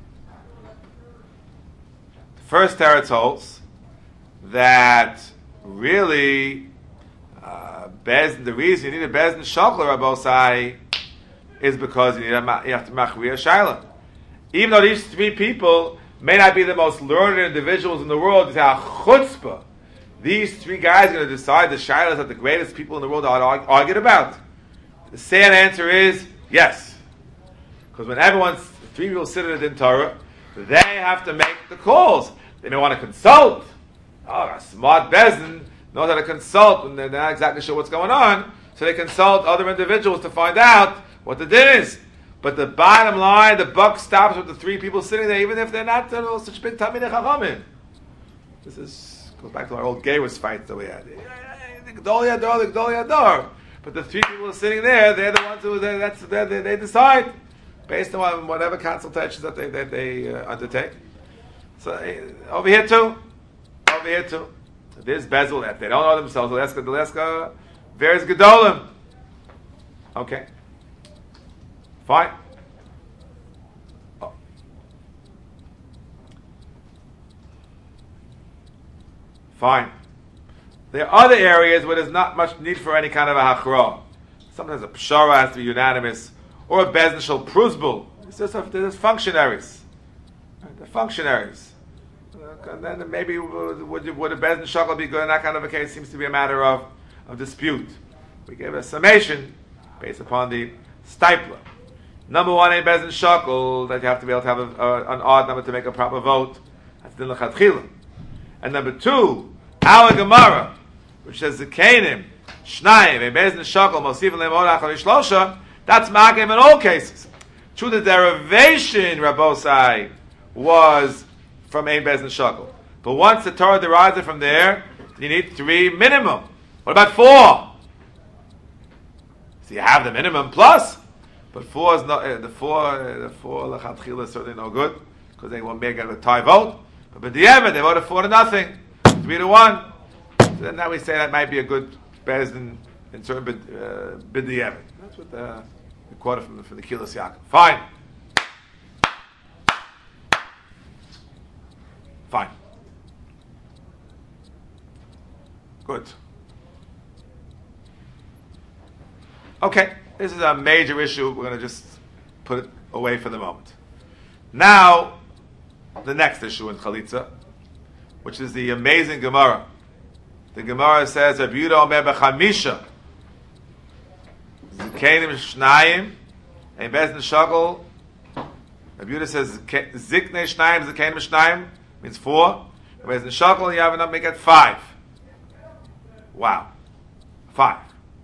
The first teretz holds that really. The reason you need a bezdin shakal Rabosai is because you have to machriya shaila. Even though these three people may not be the most learned individuals in the world, it's a chutzpah. These three guys are going to decide the shailas that the greatest people in the world are argued about. The sad answer is yes, because when three people sit in a din Torah, they have to make the calls. They may want to consult. Oh, a smart bezdin knows how to consult when they're not exactly sure what's going on, so they consult other individuals to find out what the din is. But the bottom line, the buck stops with the three people sitting there, even if they're not such big Talmidei Chachamim. This goes back to our old Geirus fights that we had. Gdol Yador. But the three people sitting there, they're the ones who they decide based on whatever consultations that they undertake. So over here too. There's bezel that they don't know themselves. Leska, there's gedolim. Okay, fine. Oh. Fine. There are other areas where there's not much need for any kind of a hachra. Sometimes a pshara has to be unanimous, or a bezdin shel pruzbul. There's functionaries. Right? The functionaries. And then maybe would a bezdin shakal be good in that kind of a case? Seems to be a matter of dispute. We gave a summation based upon the stipler. Number one, a bezdin shakal, that you have to be able to have an odd number to make a proper vote. That's din l'chadchila. And number two, our Gemara, which says Zikanim, Shnayim, and Bezdin Shakal, Mosif and Lemor Achar Shlosha, that's Makim in all cases. True, the derivation, Rabbosai, was from Ein Bezdin Shakal. But once the Torah derives it from there, you need 3 minimum. What about 4? So you have the minimum plus, but 4 is not, the 4 Lechatchila is certainly no good, because they won't make a tie vote. But the B'diavad, they voted 4-0, 3-1. So then now we say that might be a good Bezdin in certain B'diavad. That's what the quote from the Kilas Yaakov. Fine. Fine. Good. Okay, this is a major issue. We're going to just put it away for the moment. Now, the next issue in Chalitza, which is the amazing Gemara. The Gemara says, Rabbi Yehuda Omer b'chamisha, Zikenim Shnayim, and Bezdin Shakal. Rabbi Yehuda says, Ziknei Shnayim, Zikenim Shnayim, means 4. And Bezdin Shakal, you have enough, make it 5. Wow. 5.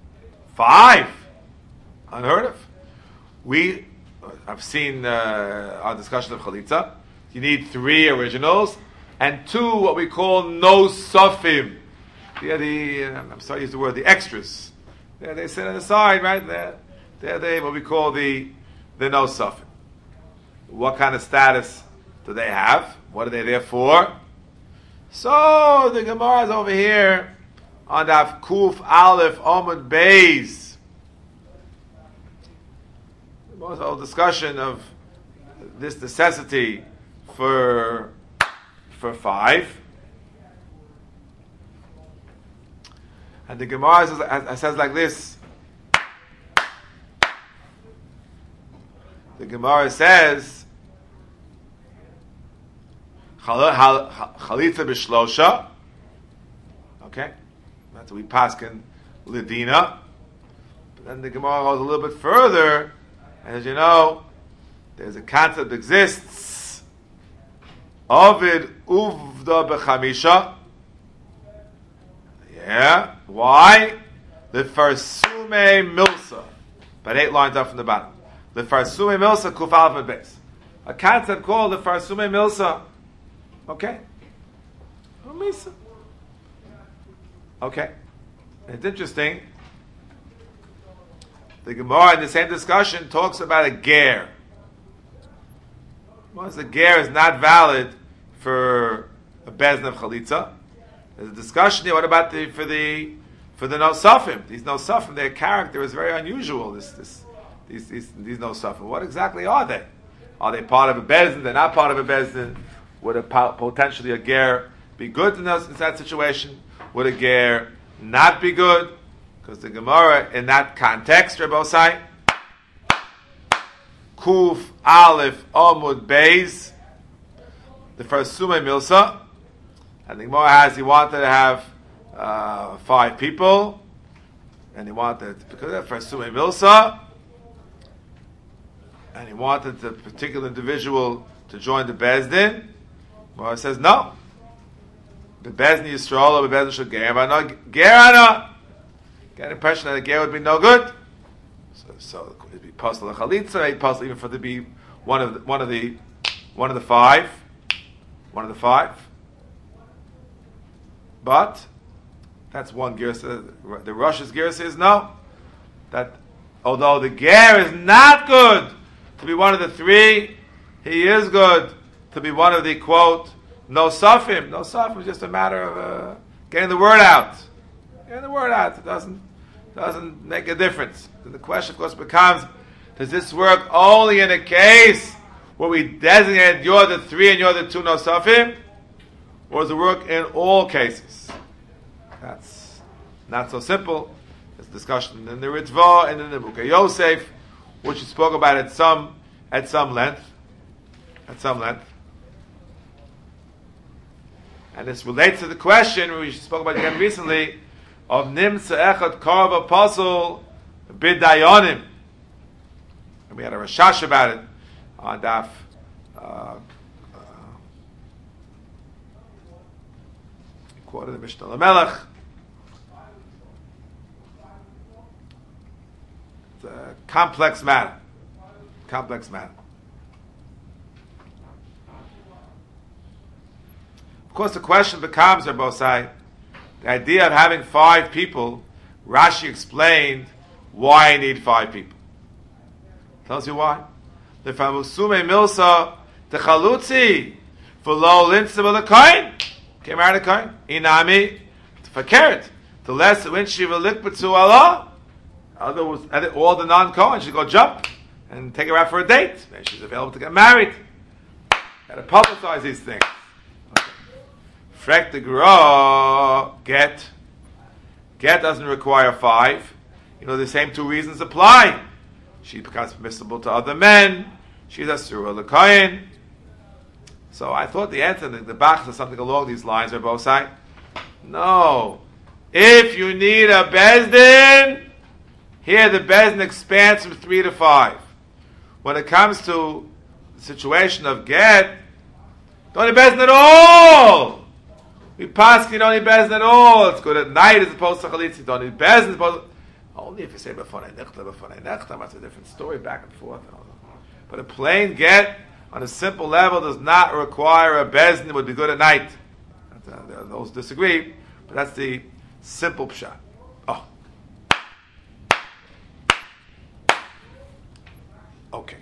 Unheard of. I've seen our discussion of Chalitza. You need 3 originals and 2 what we call no sofim. I'm sorry to use the word, the extras. They sit on the side, right? They're what we call the no sofim. What kind of status do they have? What are they there for? So the Gemara is over here on Daf Kuf Aleph Omud Beis. The whole discussion of this necessity for 5. And the Gemara says like this. The Gemara says, Chalitza b'shlosha. Okay? That's what we paskin Lidina. But then the Gemara goes a little bit further. As you know, there's a concept that exists. Ovid uvda b'chamisha. Yeah. Why? The farsume milsa. About 8 lines up from the bottom. The farsume milsa kuf alpha base. A concept called the farsume milsa. Okay. Misa. Okay. It's interesting. The Gemara in the same discussion talks about a ger. Once the ger is not valid for a bezdin of chalitza, there's a discussion here. What about for the nosafim? These nosafim, their character is very unusual. These nosafim. What exactly are they? Are they part of a bezdin? They're not part of a bezdin. Would potentially a ger be good in that situation? Would a ger not be good? Because the Gemara in that context, Rabbosai, Kuf Aleph Omud Beis, the first Sume Milsa, and the Gemara he wanted to have 5 people, and he wanted, because of the first Sume Milsa, and he wanted the particular individual to join the Bezdin. Gemara says no. The Bezdin Yisrael or the Bezdin should Gerana. Get an impression that the ger would be no good. So it'd be possible a chalitza, it'd be possible even for it to be one of the 5. One of the 5. But that's one girsa. The Rosh's girsa is no. That although the ger is not good to be one of the 3, he is good to be one of the quote no safim. No safim is just a matter of getting the word out. Getting the word out. It doesn't make a difference. So the question, of course, becomes: does this work only in a case where we designate you're the 3 and you're the 2 nosafim, or does it work in all cases? That's not so simple. There's discussion in the Ritva and in the Book of Yosef, which we spoke about at some length. And this relates to the question we spoke about again recently of Nimsa Echad Karv Apostle Bidayonim. And we had a Rashash about it on Daf quoted the Mishnah Lamelech. complex matter. Complex matter. Of course, the question becomes, Rabbosai, the idea of having 5 people, Rashi explained why I need 5 people. Tells you why. The Famusume Milsa, the Chalutzi, for low linsim of the coin, came out of the coin, Inami, for carrot, the less when she will lick to Allah, all the non-Kohen should go jump and take her out for a date. Maybe she's available to get married. Got to publicize these things. Frek the Gra, get. Get doesn't require 5. The same 2 reasons apply. She becomes permissible to other men. She's a surah l'koyin. So I thought the answer, the Bach is something along these lines, Rabbi Osai. No. If you need a Bezdin, here the Bezdin expands from 3 to 5. When it comes to the situation of get, don't need Bezdin at all. We pass, you don't need Bezdin at all. It's good at night as opposed to Chalitzi. You don't need Bezdin as opposed to... Only if you say B'fonei Nechta, that's a different story, back and forth. But a plain get on a simple level does not require a Bezdin. It would be good at night. Those disagree, but that's the simple pshat. Oh. Okay.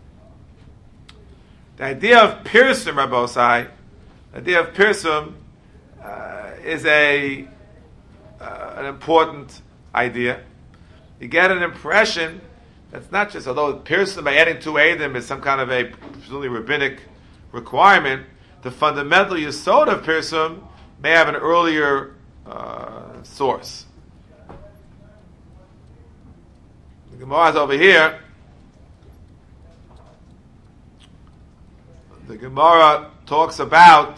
The idea of Pirsum, Rabbi Osai, the idea of Pirsum is an important idea. You get an impression that's not just, although Pirsum by adding 2 Eidim is some kind of a presumably rabbinic requirement, the fundamental yesod of Pirsum may have an earlier source. The Gemara is over here. The Gemara talks about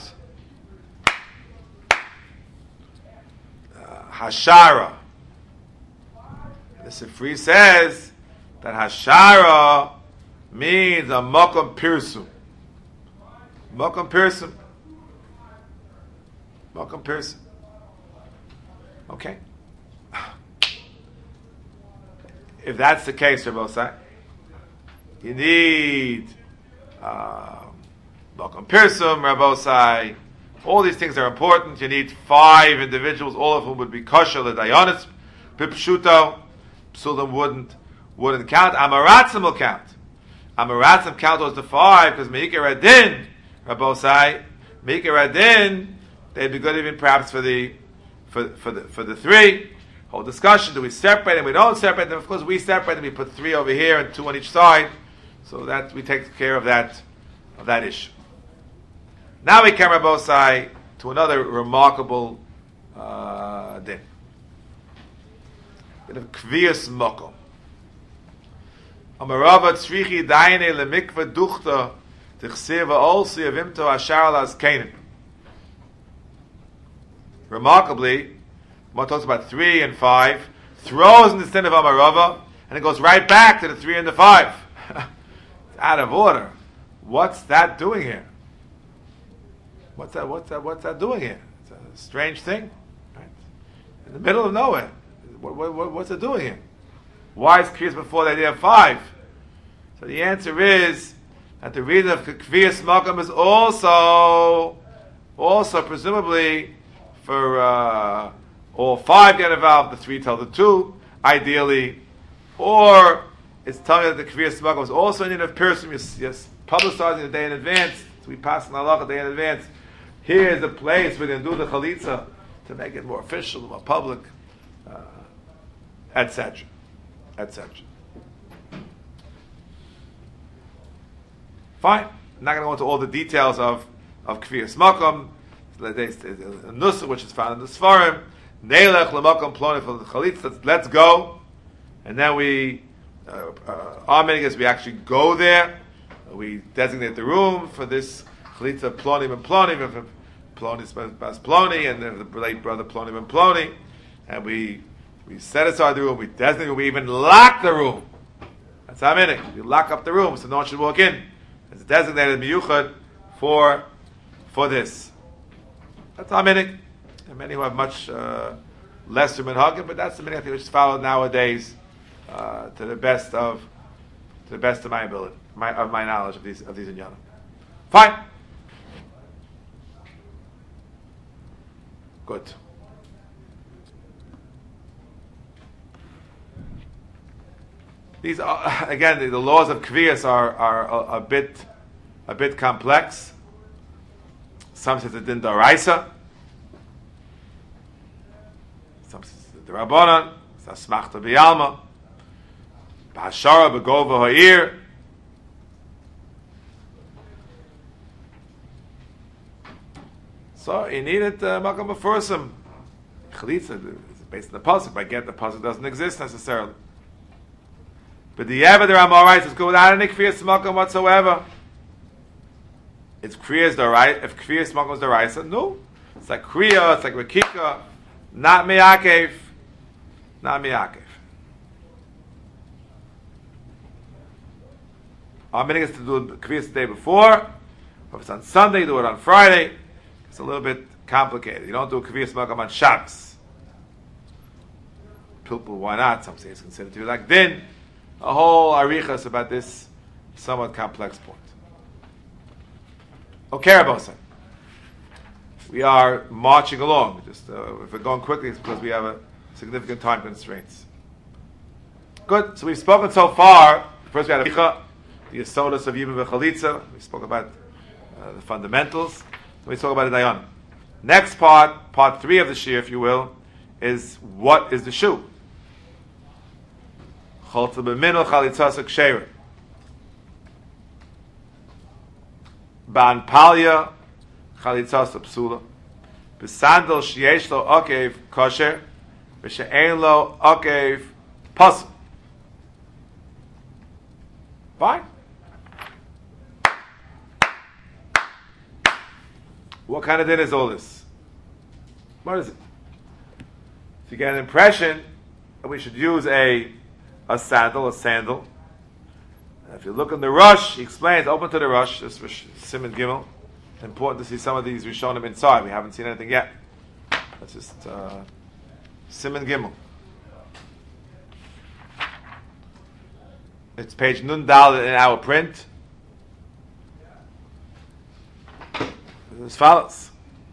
Hashara. The Sifri says that Hashara means a Mokum Pirsum. Mokum Pirsum. Mokum Pirsum. Okay. If that's the case, Rabbi Osai, you need Mokum Pirsum, Rabbi Osai. All these things are important. You need 5 individuals, all of whom would be kosher l'dayanis. Pipshuto, psulim wouldn't count. Amaratzim will count. Amaratzim count as the 5 because Meikar Adin, Rabbi Osai, Meikar Adin, they'd be good even perhaps for the 3. Whole discussion: do we separate them? We don't separate them. Of course, we separate them. We put 3 over here and 2 on each side, so that we take care of that issue. Now we come, Rabbi Osai, to another remarkable din. Bit of Kviyas Mokom. Amarava tzrichi daine lemikva duchta tichseva olsi avimto ashar las kainin. Remarkably, one talks about 3 and 5, throws in the sin of Amarava, and it goes right back to the 3 and the 5. It's out of order. What's that doing here? What's that doing here? It's a strange thing, right? In the middle of nowhere. What's it doing here? Why is Kriyas before the idea of 5? So the answer is that the reason of Kviyas Makam is also presumably for all 5 get involved, the 3 tell the 2, ideally, or it's telling you that the Kviyas Makam is also in need of Pirsum. Yes, publicizing the day in advance. So we pass an halach a day in advance. Here's the place we're going to do the chalitza to make it more official, more public, etc., etc. Fine. I'm not going to go into all the details of Kviyas Makom. There's a nusach which is found in the Sfarim. Neilech l'makom ploni for the chalitza. Let's go, and then we our minhag we actually go there. We designate the room for this chalitza ploni and ploni. Ploni Bas Ploni and the late brother Ploni ben Ploni, and we set aside the room, we designate, we even lock the room. That's how many. We lock up the room so no one should walk in. It's designated miyuchad for this. That's how many. And many who have much lesser minhagim, but that's the minhag which is followed nowadays to the best of my ability, of my knowledge of these inyanim. Fine. Good. These are, again, the laws of kviyas are a bit complex. Some says it's din daraisa. Some says it's the rabbanan. It's asmachta b'yalma. B'hashara b'gova ha'ir. So you needed makam b'fursim. Chalitza is based on the pasuk. By get the pasuk doesn't exist necessarily. But the Yavad Rambam is good without any kriyas makam whatsoever. It's kriyas daraisa. If kriyas makam is daraisa, no. It's like kriya. It's like rekika. Not miyakev. Not miyakev. Our minhag is to do kriyas the day before. If it's on Sunday, you do it on Friday. It's a little bit complicated. You don't do kriyas makam on Shabbos. Pilpul, why not? Some say it's considered to be like din. A whole arichas about this somewhat complex point. Okay, Rabbosan. We are marching along. Just if we're going quickly, it's because we have a significant time constraints. Good. So we've spoken so far. First, we had the Yesodus of Yibum v'Chalitza. We spoke about the fundamentals. Then we spoke about the Dayan. Next part 3 of the Shir, if you will, is what is the shoe? Cholta b'minul chalitzas ksheira. Ba'an palya chalitzas psula. B'sandal sheyesh lo okev kosher. V'she'ein lo okev pasul. Fine. What kind of din is all this? What is it? If you get an impression that we should use a sandal. If you look in the Rush, he explains, open to the Rush, this is Siman Gimel. It's important to see some of these Rishonim inside. We haven't seen anything yet. That's just Siman Gimel. It's page Nun Dal in our print. As follows.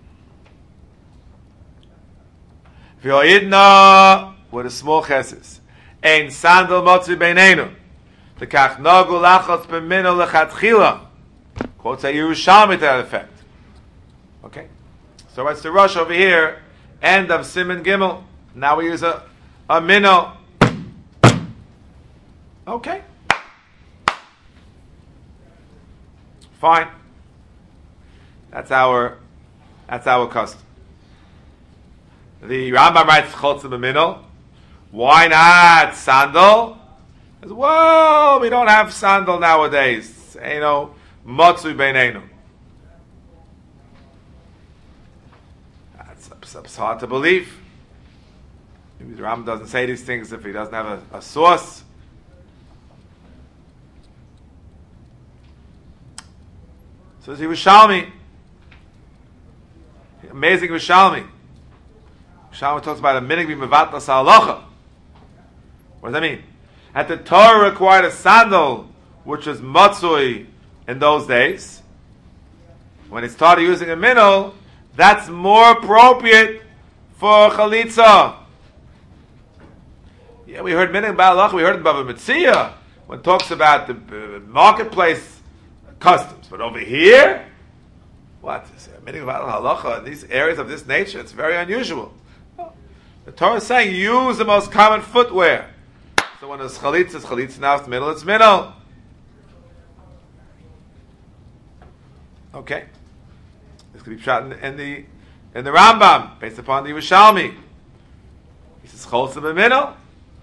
V'yoidna, with a small chesis. Ein sandal motzi beinenu. L'kach nagu lachos b'minu l'chatchila. Quotes a Yerushalmi to that effect. Okay? So what's the rush over here? End of Siman Gimel. Now we use a minnow. Okay. Fine. That's our custom. The Rambam writes Cholza b'minul. Why not sandal? Says, whoa, we don't have sandal nowadays. Matzui beinenu. That's hard to believe. Maybe the Rambam doesn't say these things if he doesn't have a source. So he Yerushalmi. Amazing Yerushalmi. Yerushalmi talks about a minhag b'mevatlas halacha. What does that mean? At the Torah required a sandal, which was matzui in those days. When it started using a minhag, that's more appropriate for chalitza. Yeah, we heard minhag b'halacha. We heard in Bava Metzia when it talks about the marketplace customs. But over here, what? Minhag b'halacha in these areas of this nature, it's very unusual. The Torah is saying use the most common footwear. So when it's chalitza, now it's middle, it's middle. Okay. This could be shot in the Rambam, based upon the Yerushalmi. He says cholza b'middle.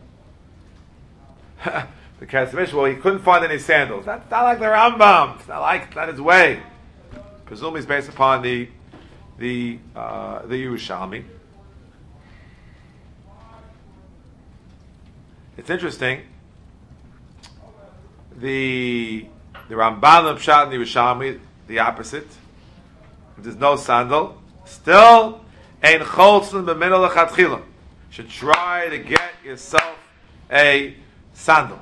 The Kesef, well, he couldn't find any sandals. That's not like the Rambam. It's not his way. Presumably, it's based upon the Yerushalmi. It's interesting. The Ramban Pshat and the Yerushalmi, the opposite. If there's no sandal, still ein cholzun b'minul lechatchila. Should try to get yourself a sandal.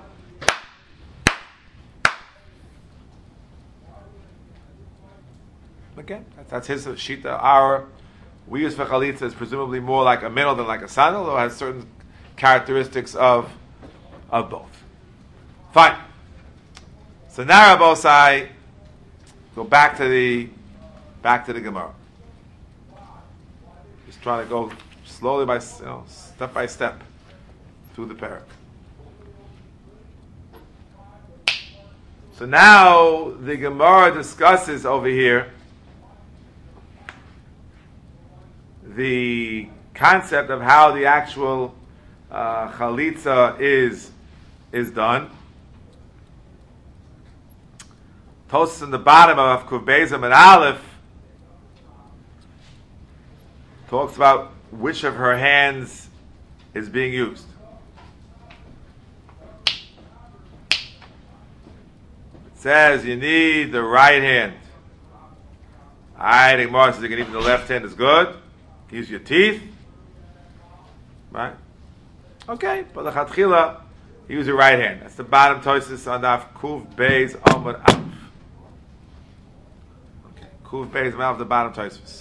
Again, that's his shita. We use for chalitza is presumably more like a middle than like a sandal, or has certain characteristics of both. Fine. So now Rabosai, go back to the Gemara. Just trying to go slowly step by step through the parak. So now the Gemara discusses over here the concept of how the actual chalitza is done. Tosas in the bottom of Kuv Bezim and Aleph talks about which of her hands is being used. It says you need the right hand. Alright, Gemara says you can even the left hand is good. Use your teeth. Right? Okay, but the Chatchila, use your right hand. That's the bottom Tosas on the Kuv Beis Amud Aleph. Okay, Kuv Beis Amud Aleph, the bottom Tosas.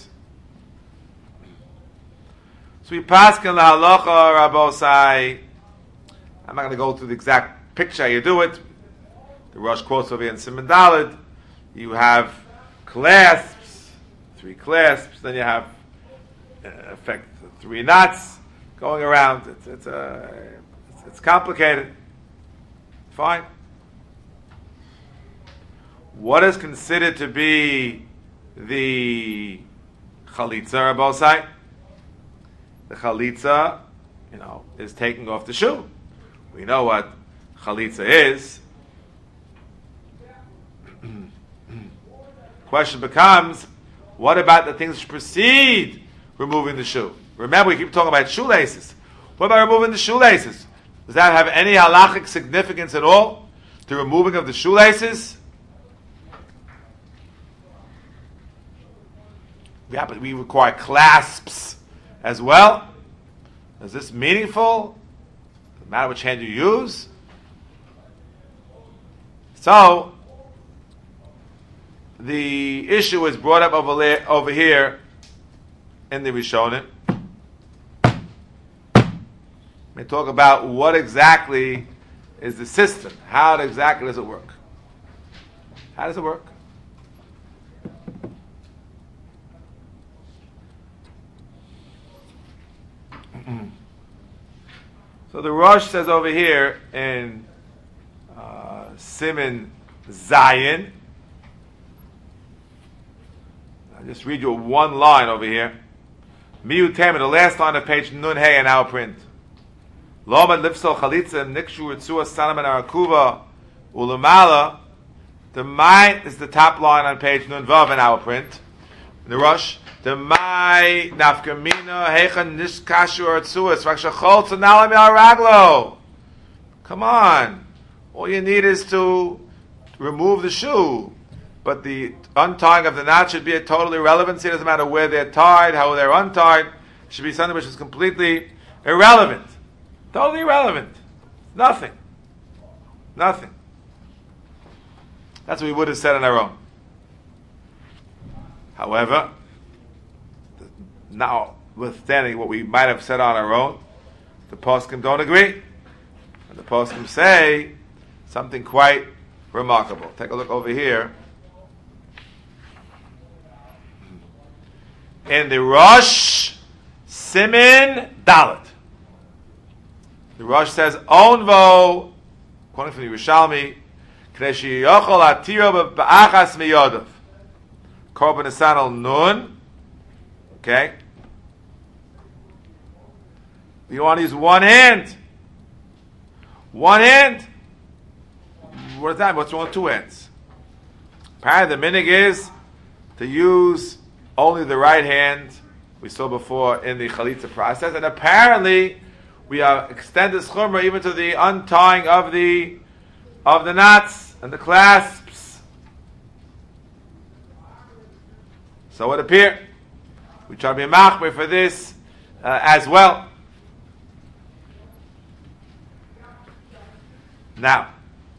So we pass in the halacha, Rabosai. I'm not going to go through the exact picture how you do it. The Rosh quotes over here in Siman Daled. You have clasps, 3 clasps, then you have effect 3 knots going around. It's complicated. Fine. What is considered to be the chalitza, Rabosai? The chalitza, is taking off the shoe. We know what chalitza is. Question becomes, what about the things which precede removing the shoe? Remember, we keep talking about shoelaces. What about removing the shoelaces? Does that have any halachic significance at all? The removing of the shoelaces? We require clasps as well. Is this meaningful? No matter which hand you use? So, the issue is brought up over here in the Rishonim. We talk about what exactly is the system. How exactly does it work? How does it work? So the Rosh says over here in Siman Zayin, I'll just read you one line over here. Miyutem, the last line of page Nun Hey in our print. Lomad lifso chalitza nikshu ritzua sanaman arakuva ulamala. The mai is the top line on page Nun Vav in our print. In the Rosh. The mai nafkamina heichan nishkashu artzuas vakshachol tzanalam raglo. Come on, all you need is to remove the shoe, but the untying of the knot should be a total irrelevancy. It doesn't matter where they're tied, how they're untied. It should be something which is completely irrelevant, totally irrelevant. Nothing. That's what we would have said on our own. However, notwithstanding what we might have said on our own, the poskim don't agree. And the poskim say something quite remarkable. Take a look over here. In the Rosh Siman Dalet, the Rosh says, Onvo, quoting from the Yerushalmi, K'nei sheyochol atiro b'achas miyodav. Korban Esanol Nun. Okay? You want to use one hand. One hand. What is that? What's wrong with 2 hands? Apparently the minig is to use only the right hand. We saw before in the chalitza process. And apparently we have extended chumrah even to the untying of the knots and the clasps. So it appears we try to be machmir for this as well. Now,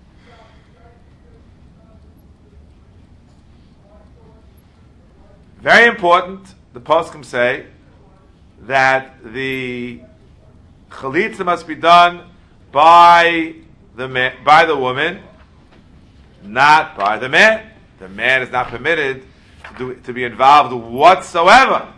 very important, the poskim say that the chalitza must be done by the woman, not by the man. The man is not permitted to be involved whatsoever.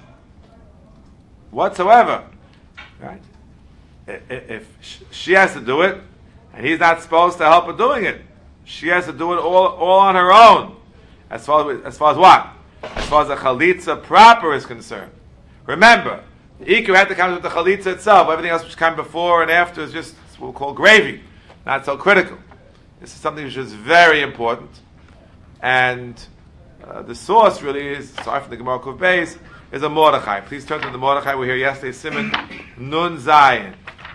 Right? If she has to do it, and he's not supposed to help her doing it, she has to do it all on her own. As far as what? As far as the chalitza proper is concerned. Remember, the ikar had to come with the chalitza itself. Everything else which came before and after is just what we'll call gravy, not so critical. This is something which is very important. And the source really is, sorry for the Gemara Kuv Beis, is a Mordechai. Please turn to the Mordechai. We were here yesterday, Siman Nun Zayin.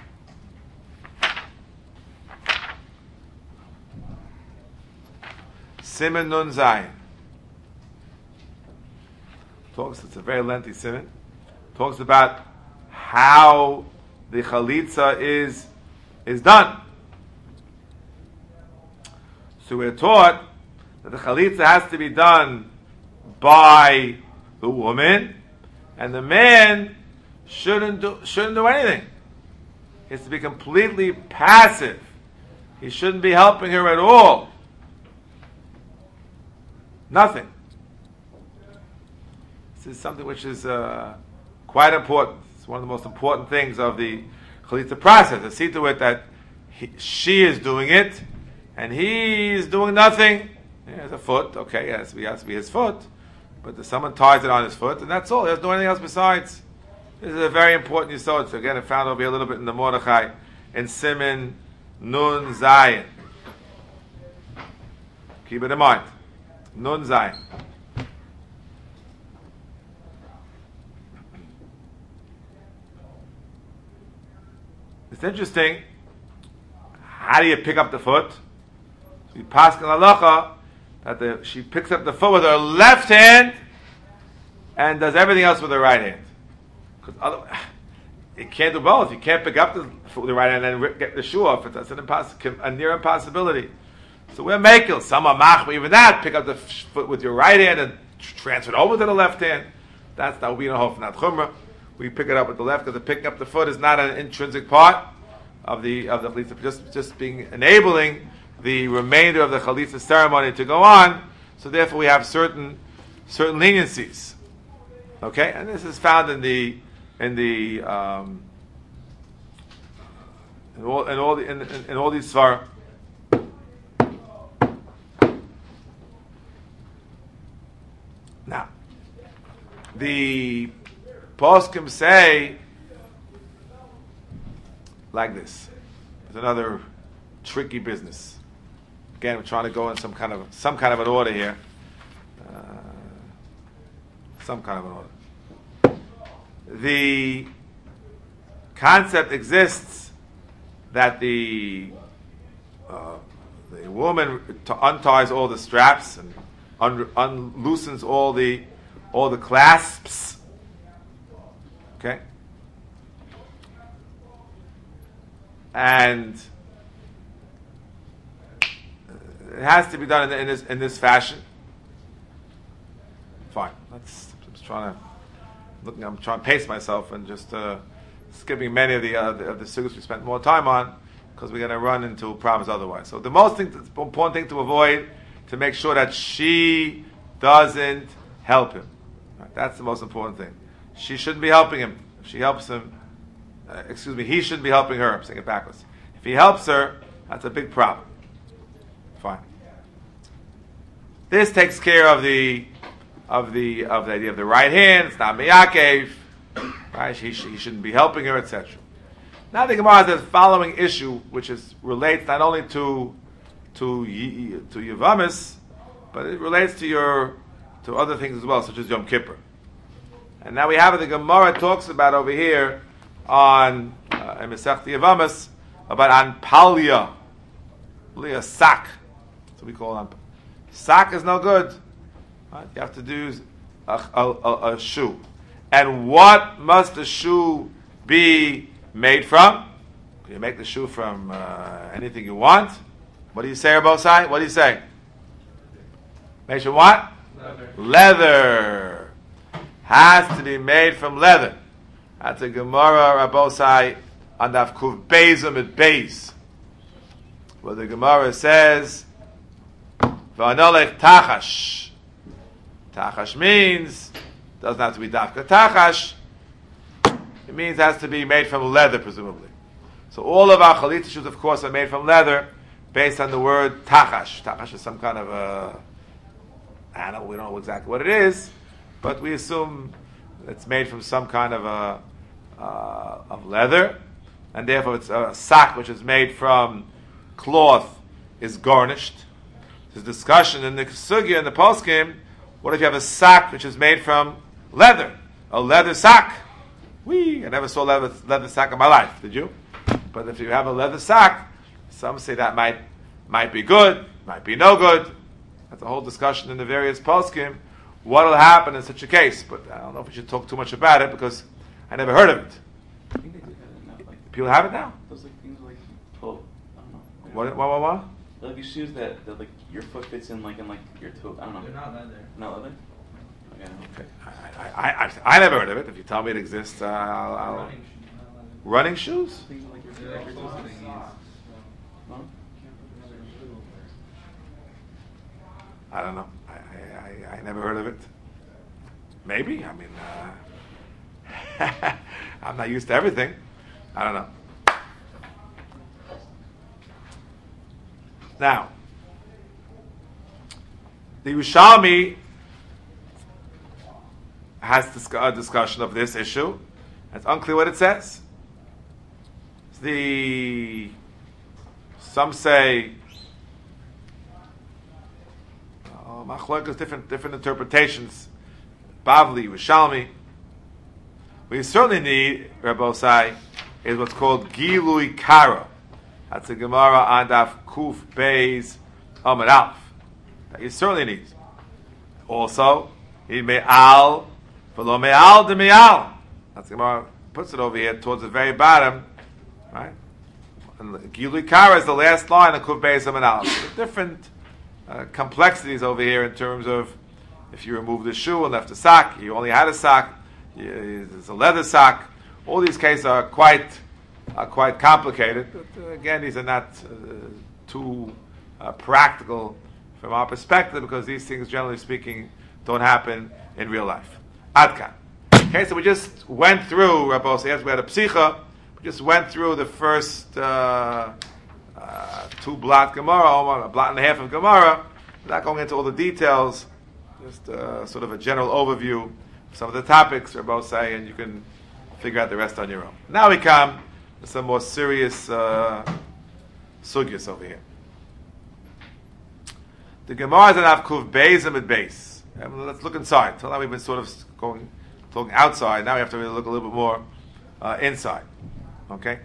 Siman Nun Zayin. It's a very lengthy siman. Talks about how the chalitza is done. So we're taught that the chalitza has to be done by the woman, and the man shouldn't do anything. He has to be completely passive. He shouldn't be helping her at all. Nothing. This is something which is quite important. It's one of the most important things of the chalitza process. To see to it that she is doing it, and he is doing nothing. He has a foot, okay, it has to be his foot, but someone ties it on his foot, and that's all. He doesn't do anything else besides. This is a very important yisod. So again, I found over here a little bit in the Mordechai, in Siman Nun Zayin. Keep it in mind. Nun Zayin. It's interesting. How do you pick up the foot? So you pass halacha that she picks up the foot with her left hand and does everything else with her right hand. Because otherwise, you can't do both. You can't pick up the foot with the right hand and then get the shoe off. That's a near impossibility. So we're making some are mach, even that, pick up the foot with your right hand and transfer it over to the left hand. That would be in a hof, not chumrah. We pick it up with the left because the picking up the foot is not an intrinsic part of the chalitza, just being enabling the remainder of the chalitza ceremony to go on. So therefore, we have certain leniencies. Okay, and this is found in all these svarim. Now, the poskim say like this. It's another tricky business. Again, we're trying to go in some kind of an order here. Some kind of an order. The concept exists that the woman unties all the straps and unloosens all the clasps. Okay, and it has to be done in this fashion. Fine. I'm trying to pace myself and just skipping many of the sugyas we spent more time on because we're going to run into problems otherwise. So the important thing to avoid, to make sure that she doesn't help him. Right? That's the most important thing. She shouldn't be helping him. If she helps him, he shouldn't be helping her. I'm saying it backwards. If he helps her, that's a big problem. Fine. This takes care of the idea of the right hand. It's not meyakev, right? He shouldn't be helping her, etc. Now the Gemara has the following issue, which relates not only to Yavamis, but it relates to other things as well, such as Yom Kippur. And now we have the Gemara talks about over here on in Masechta Yavamis about anpalya, a sack. So we call it sack is no good. Right? You have to do a shoe. And what must the shoe be made from? You make the shoe from anything you want. What do you say, Rabosai? What do you say? Made from what? Leather. Leather. Has to be made from leather. That's a Gemara, Rabosai, on Daf Kuv Beizum at Beis, where the Gemara says, V'anolech tachash. Tachash means, doesn't have to be dafka tachash, it means it has to be made from leather, presumably. So all of our chalitza shoes, of course, are made from leather, based on the word tachash. Tachash is some kind of a animal, we don't know exactly what it is, but we assume it's made from some kind of of leather, and therefore it's a sack which is made from cloth is garnished. There's discussion in the sugya and the poskim. What if you have a sack which is made from leather? A leather sack. I never saw a leather sack in my life. Did you? But if you have a leather sack, some say that might be good, might be no good. That's a whole discussion in the various poskim. What will happen in such a case? But I don't know if we should talk too much about it because I never heard of it. I think they do have it now. Like, people have it now? those like things like 12. I don't know. What? They're like these shoes that like your foot fits in like your toe. I don't know. They're not leather. Not leather. Okay. I never heard of it. If you tell me it exists, I'll Running shoes, not leather. running shoes? Things like your They're feet. also thingies. Huh? I don't know. I never heard of it. Maybe. I mean, I'm not used to everything. I don't know. Now, the Yerushalmi has a discussion of this issue. It's unclear what it says. Some say machlokes, different interpretations. Bavli, Yerushalmi. We certainly need, Rabosai, is what's called Gilui Kara. That's a Gemara on Daf Kuf Beis Amud Aleph. That you certainly need. Also, he me'al v'lo me'al de me'al. That's the Gemara puts it over here towards the very bottom, right? And Gilui Kara is the last line of Kuf Beis Amud Aleph. Different complexities over here in terms of if you remove the shoe and left a sock, you only had a sock, there's a leather sock. All these cases are quite complicated. But again, these are not too practical from our perspective because these things, generally speaking, don't happen in real life. Adkan. Okay, so we just went through, Rabbi says we had a psicha. We just went through the first 2 blot Gemara, a blot and a half of Gemara. We're not going into all the details. Just sort of a general overview of some of the topics, Rabbi say, and you can figure out the rest on your own. Now we come to some more serious sugyas over here. The Gemara is an Avkuv Beis and Beis. Let's look inside. Till now we've been sort of talking outside. Now we have to really look a little bit more inside. Okay?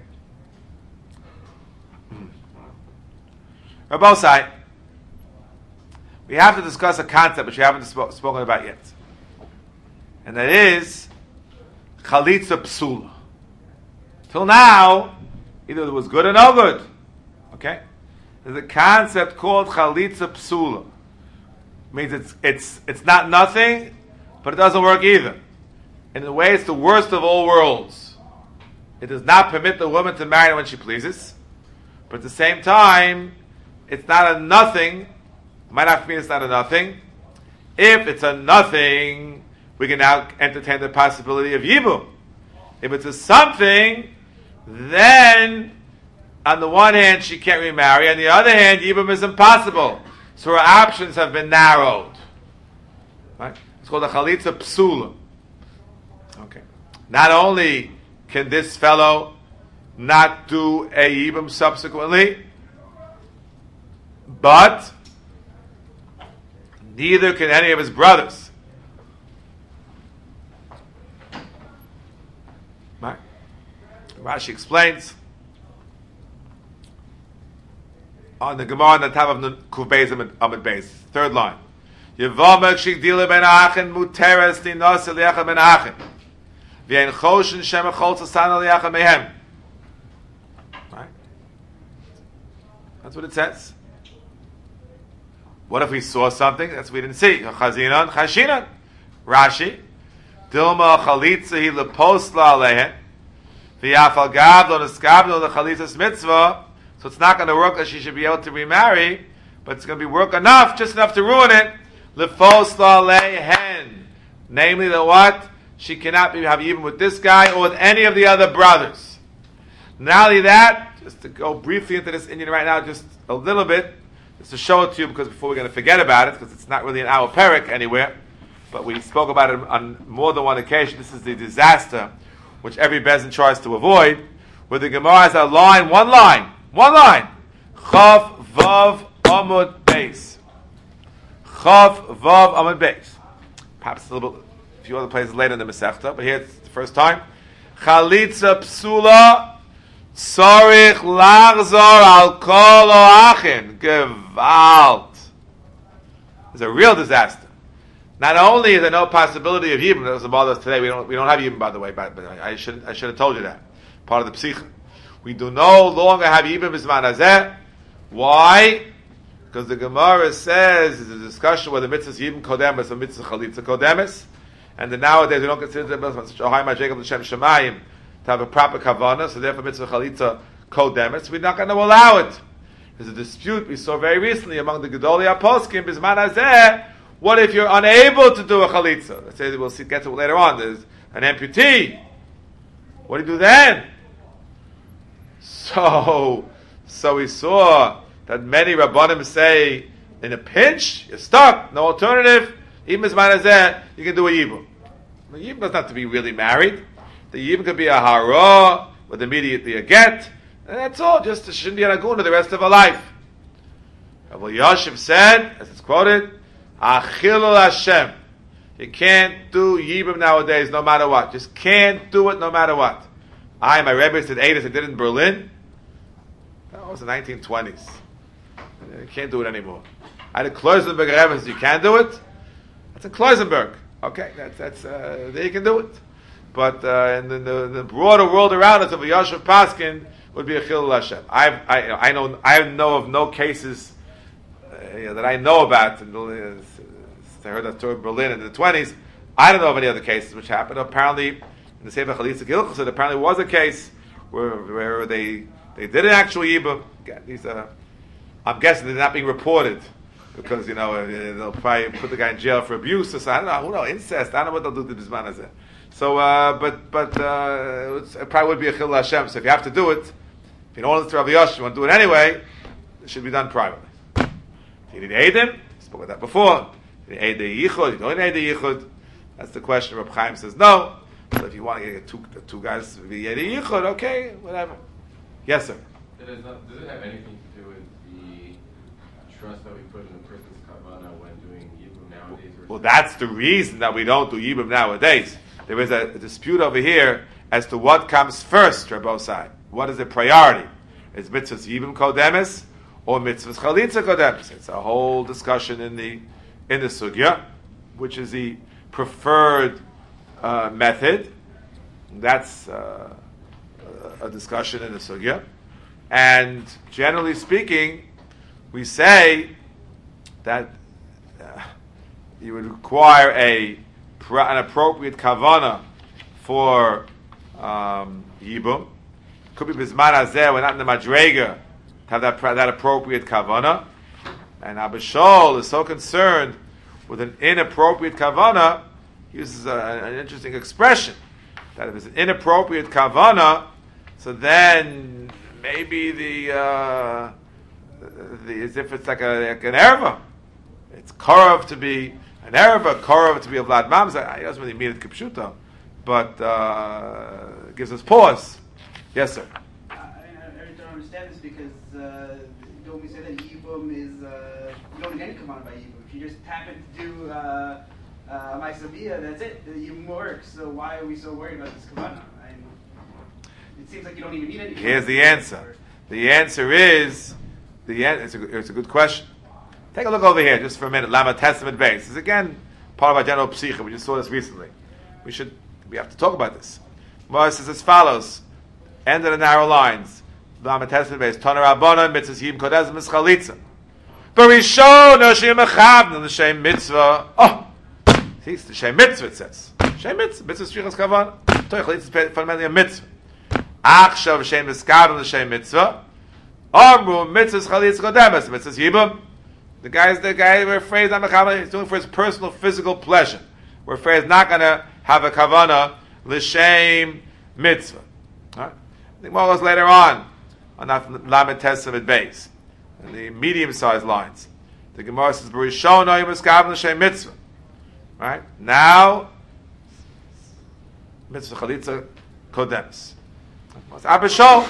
Rabbi say, we have to discuss a concept which we haven't spoken about yet. And that is Chalitza Psula. Till now, either it was good or no good. Okay? There's a concept called Chalitza Psula. It means it's not nothing, but it doesn't work either. In a way, it's the worst of all worlds. It does not permit the woman to marry when she pleases, but at the same time, it's not a nothing. Might not mean it's not a nothing. If it's a nothing, we can now entertain the possibility of Yibum. If it's a something, then on the one hand she can't remarry, on the other hand Yibum is impossible. So her options have been narrowed. Right? It's called a Chalitza Psula. Okay. Not only can this fellow not do a Yibum subsequently, but neither can any of his brothers. Right? Rashi explains on the Gemara on the top of Kuv Beis Amud Beis, third line. Yevamek shigdila ben achen muteres linos eliacha ben achen v'en choshen shem echol tzasan eliacha mehem. Right? That's what it says. What if we saw something that we didn't see? Chazinan, chashinan. Rashi, Dilma chalitza hi leposla alehen, v'yafal gablo neskablo lechalitzas mitzvah. So it's not going to work that she should be able to remarry, but it's going to be work enough, just enough to ruin it. Leposla alehen, namely that what she cannot have even with this guy or with any of the other brothers. Not only that, just to go briefly into this Indian right now, just a little bit, just to show it to you, because before we're going to forget about it, because it's not really in our parak anywhere, but we spoke about it on more than one occasion. This is the disaster which every bezin tries to avoid, where the Gemara has a line, one line, Chav Vav Amud Beis. Chav Vav Amud Beis. Perhaps a little bit, a few other places later in the Masechta, but here it's the first time. Chalitza Psula Tzorich Lachzor Al Kol Achin. Gewalt. It's a real disaster. Not only is there no possibility of Yibum, that doesn't bother us today. We don't have Yibum, by the way. But I should have told you that. Part of the Psicha. We do no longer have Yibum Bisman Hazeh. Why? Because the Gemara says there's a discussion whether mitzvah Yibum Kodemes or mitzvah Chalitza Kodemes, and then nowadays we don't consider them such a high Jacob L'Shem Shemayim to have a proper kavanah. So therefore mitzvah Chalitza Kodemes. We're not going to allow it. There's a dispute we saw very recently among the Gedolei HaPoskim Bisman Hazeh. What if you're unable to do a chalitza? Let's say we'll get to it later on. There's an amputee. What do you do then? So we saw that many Rabbanim say, in a pinch, you're stuck, no alternative. Even as manazeh, you can do a yibum. The yibum doesn't have to be really married. The yibum could be a hara with immediately a get, and that's all. Just it shouldn't be an aguna the rest of her life. Rabbi Yashiv said, as it's quoted, Achilul Hashem. You can't do Yibum nowadays no matter what. Just can't do it no matter what. My Rebbe said Eidos, I did it in Berlin. That was the 1920s. You can't do it anymore. I had a Kloisenberg Rebbe said, you can do it? That's in Kloisenberg. Okay, that's there you can do it. But in the broader world around us of a Yashav Paskin would be a Achilul Hashem. I know of no cases that I know about. I heard that story in Berlin in the 20s. I don't know of any other cases which happened. Apparently, in the Sefer Chalitza Gilchus, apparently was a case where they did an actual yibum. I'm guessing they're not being reported because they'll probably put the guy in jail for abuse or something. I don't know, incest. I don't know what they'll do to Bisman Hazeh. So, it probably would be a Chilul Hashem. So if you have to do it, if you don't want to Rabbi Yosh, you want to do it anyway, it should be done privately. You need Eidim. Spoke about that before. You need Eidei Yichud. You don't need Eidei Yichud. That's the question. Reb Chaim says no. So if you want to get two guys to be Eidei Yichud, okay, whatever. Yes, sir. Does it have anything to do with the trust that we put in the person's kavanah when doing Yibum nowadays? Well, that's the reason that we don't do Yibum nowadays. There is a dispute over here as to what comes first, Reb Osai. What is the priority? Is mitzvahs Yibum Kodemes or mitzvahs Chalitza Kodemes? It's a whole discussion in the sugya, which is the preferred method. That's a discussion in the sugya. And generally speaking, we say that you would require an appropriate kavana for yibum. Could be bisman hazeh. We're not in the madrega to have that appropriate kavana. And Abba Shaul is so concerned with an inappropriate kavana, he uses an interesting expression that if it's an inappropriate kavana, so then maybe as if it's like an erva. It's korov to be an erva, korov to be a vlad mamza. He doesn't really mean it kipshuta, but it gives us pause. Yes, sir. I don't understand this because don't we say that Yibum is you don't need any command by Yibum. If you just happen to do my Sabia, that's it. The Yibum works. So why are we so worried about this command? It seems like you don't even need any. Here's the answer. The answer is it's a good question. Take a look over here just for a minute. Lama Testament base. This is again part of our general psicha. We just saw this recently. We have to talk about this. Moses says as follows. End of the narrow lines. Lama Testament base. Toner Rabbanan mitzvahs Yibum Kodemes Chalitza. Barishona Shem Mechavna L'Shem Mitzvah. Oh, see, it's the Shem Mitzvah. It says Shem Mitzvah. Mitzvah Strichas Kavan. Toich it's fundamentally a mitzvah. Achshav Shem Mitzvah L'Shem Mitzvah. Amru Mitzvah Chalitz Kodemes. Mitzvah Yibum. The guy we're afraid he's not Mechavna. He's doing it for his personal physical pleasure. We're afraid he's not going to have a Kavana L'Shem Mitzvah. All right? The Gemara goes later on that Lamed Testament base, in the medium-sized lines. The Gemara says, "Barishona Yimuskav L'Shem Mitzvah." Right now, Mitzvah Chalitza Kodems. Abishol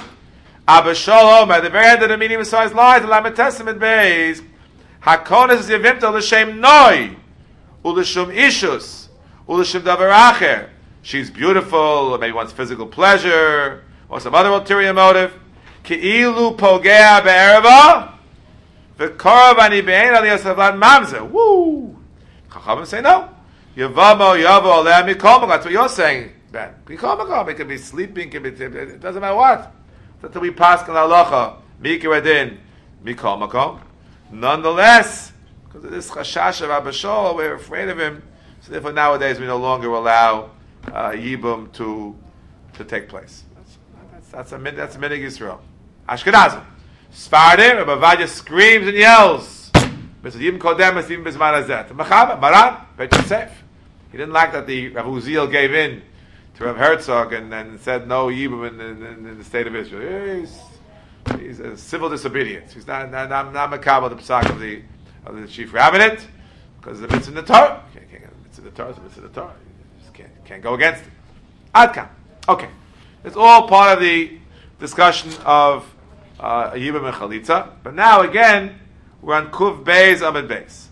Omer, at the very end of the medium-sized lines, the Lamed Testament base, Hakonis Yevimta L'Shem Noi, U'L'Shum Ishus, U'L'Shum Davar Acher. She's beautiful, or maybe wants physical pleasure, or some other ulterior motive. Ki'ilu pogea be'erva, v'korov ani be'en aliyas havlan mamzer. Woo! Chachamim say no. Yavamo yavo aleh mikol makom. That's what you're saying, Ben. Mikol makom. It can be sleeping, it doesn't matter what. Until we pass on halacha, mikra din, mikol makom. Nonetheless, because of this chashash of Abishol, we're afraid of him. So therefore nowadays we no longer allow Yibum to take place. That's a minig Yisrael. Ashkenazim, Sfardim, Rabbi Ovadia screams and yells. Mr. Yibum Kodemes, even Bisman Hazet. Machaba, Maran, Beit Yosef. He didn't like that the Rav Uziel gave in to Rav Herzog and said no Yibum in the state of Israel. He's a civil disobedience. He's not makabel the psak of the chief rabbinate because the mitzvah in the Torah. It's in the Torah. It's in the Torah. Can't go against it. Adkan. Okay. It's all part of the discussion of Yibum and Chalitza. But now again, we're on Kuv Beis Amid Beis.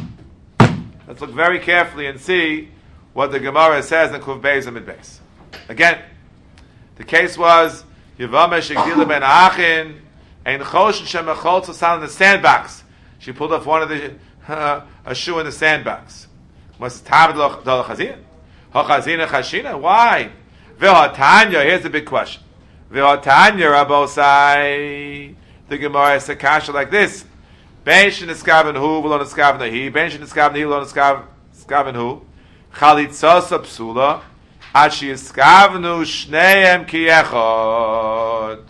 Let's look very carefully and see what the Gemara says in Kuv Beis Amid Beis. Again, the case was Yivama Shegdila Ben Achin and Choshen Shemachol Tzasan in the sandbox. She pulled off one of the a shoe in the sandbox. Was Tavid Dol Chazir? Hachazina Chashina? Why? V'hatanya, here's the big question. V'hatanya Rabosai. The Gemara has a kasha like this. Ben sheneskaven hu, v'lo neskaven ahi. Ben sheneskaven hi, v'lo neskaven hu. Chalitzosa psula. Ad sheyiskavenu shneim ki echad.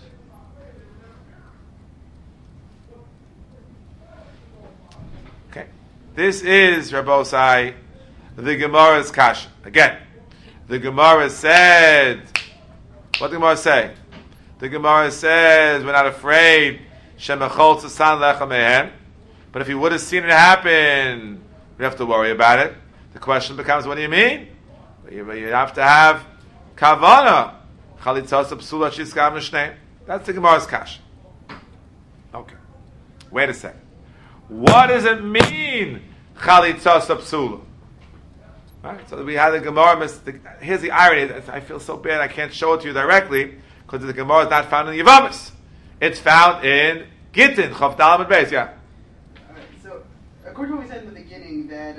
Okay. This is, Rabosai, the Gemara's kasha. Again, the Gemara said, what did the Gemara say? The Gemara says, we're not afraid, Shemachol Tzasan Lechem Mehem. But if you would have seen it happen, we have to worry about it. The question becomes, what do you mean? You have to have Kavana. Chalitzos Psula Shiskav Mishneim. That's the Gemara's kasha. Okay. Wait a second. What does it mean, Chalitzos Psula? Right, so we had the Gemara. Here's the irony. I feel so bad I can't show it to you directly because the Gemara is not found in Yavamis. It's found in Gittin, Chav Dalet Amud Beis. Yeah. All right. So, according to what we said in the beginning, that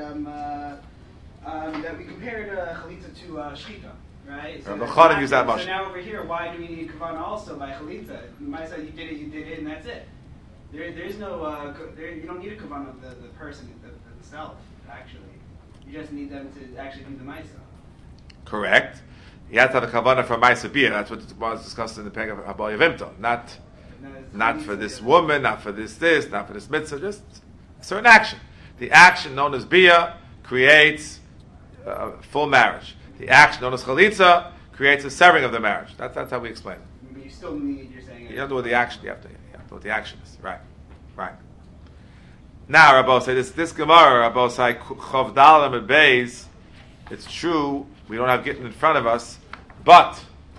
we compared Chalitza to Shchita, right? So now over here, why do we need Kavanah also by Chalitza? You might say you did it, and that's it. There's no. You don't need a Kavanah of the person itself, actually. You just need them to actually do the Maisa. Correct. You have to have a kavanah for Maisa Bia. That's what was discussed in the Peg of Habal Yavimto. Not for this woman, not for this, not for this mitzvah, just a certain action. The action known as Bia creates full marriage. The action known as Chalitza creates a severing of the marriage. That's how we explain it. But you still need, you're saying... You don't know what the action, you have to know what the action is. Right. Now, Rabbi say this Gemara, Rabbi say Chav Dalet Amud Beis. It's true we don't have Gittin in front of us, but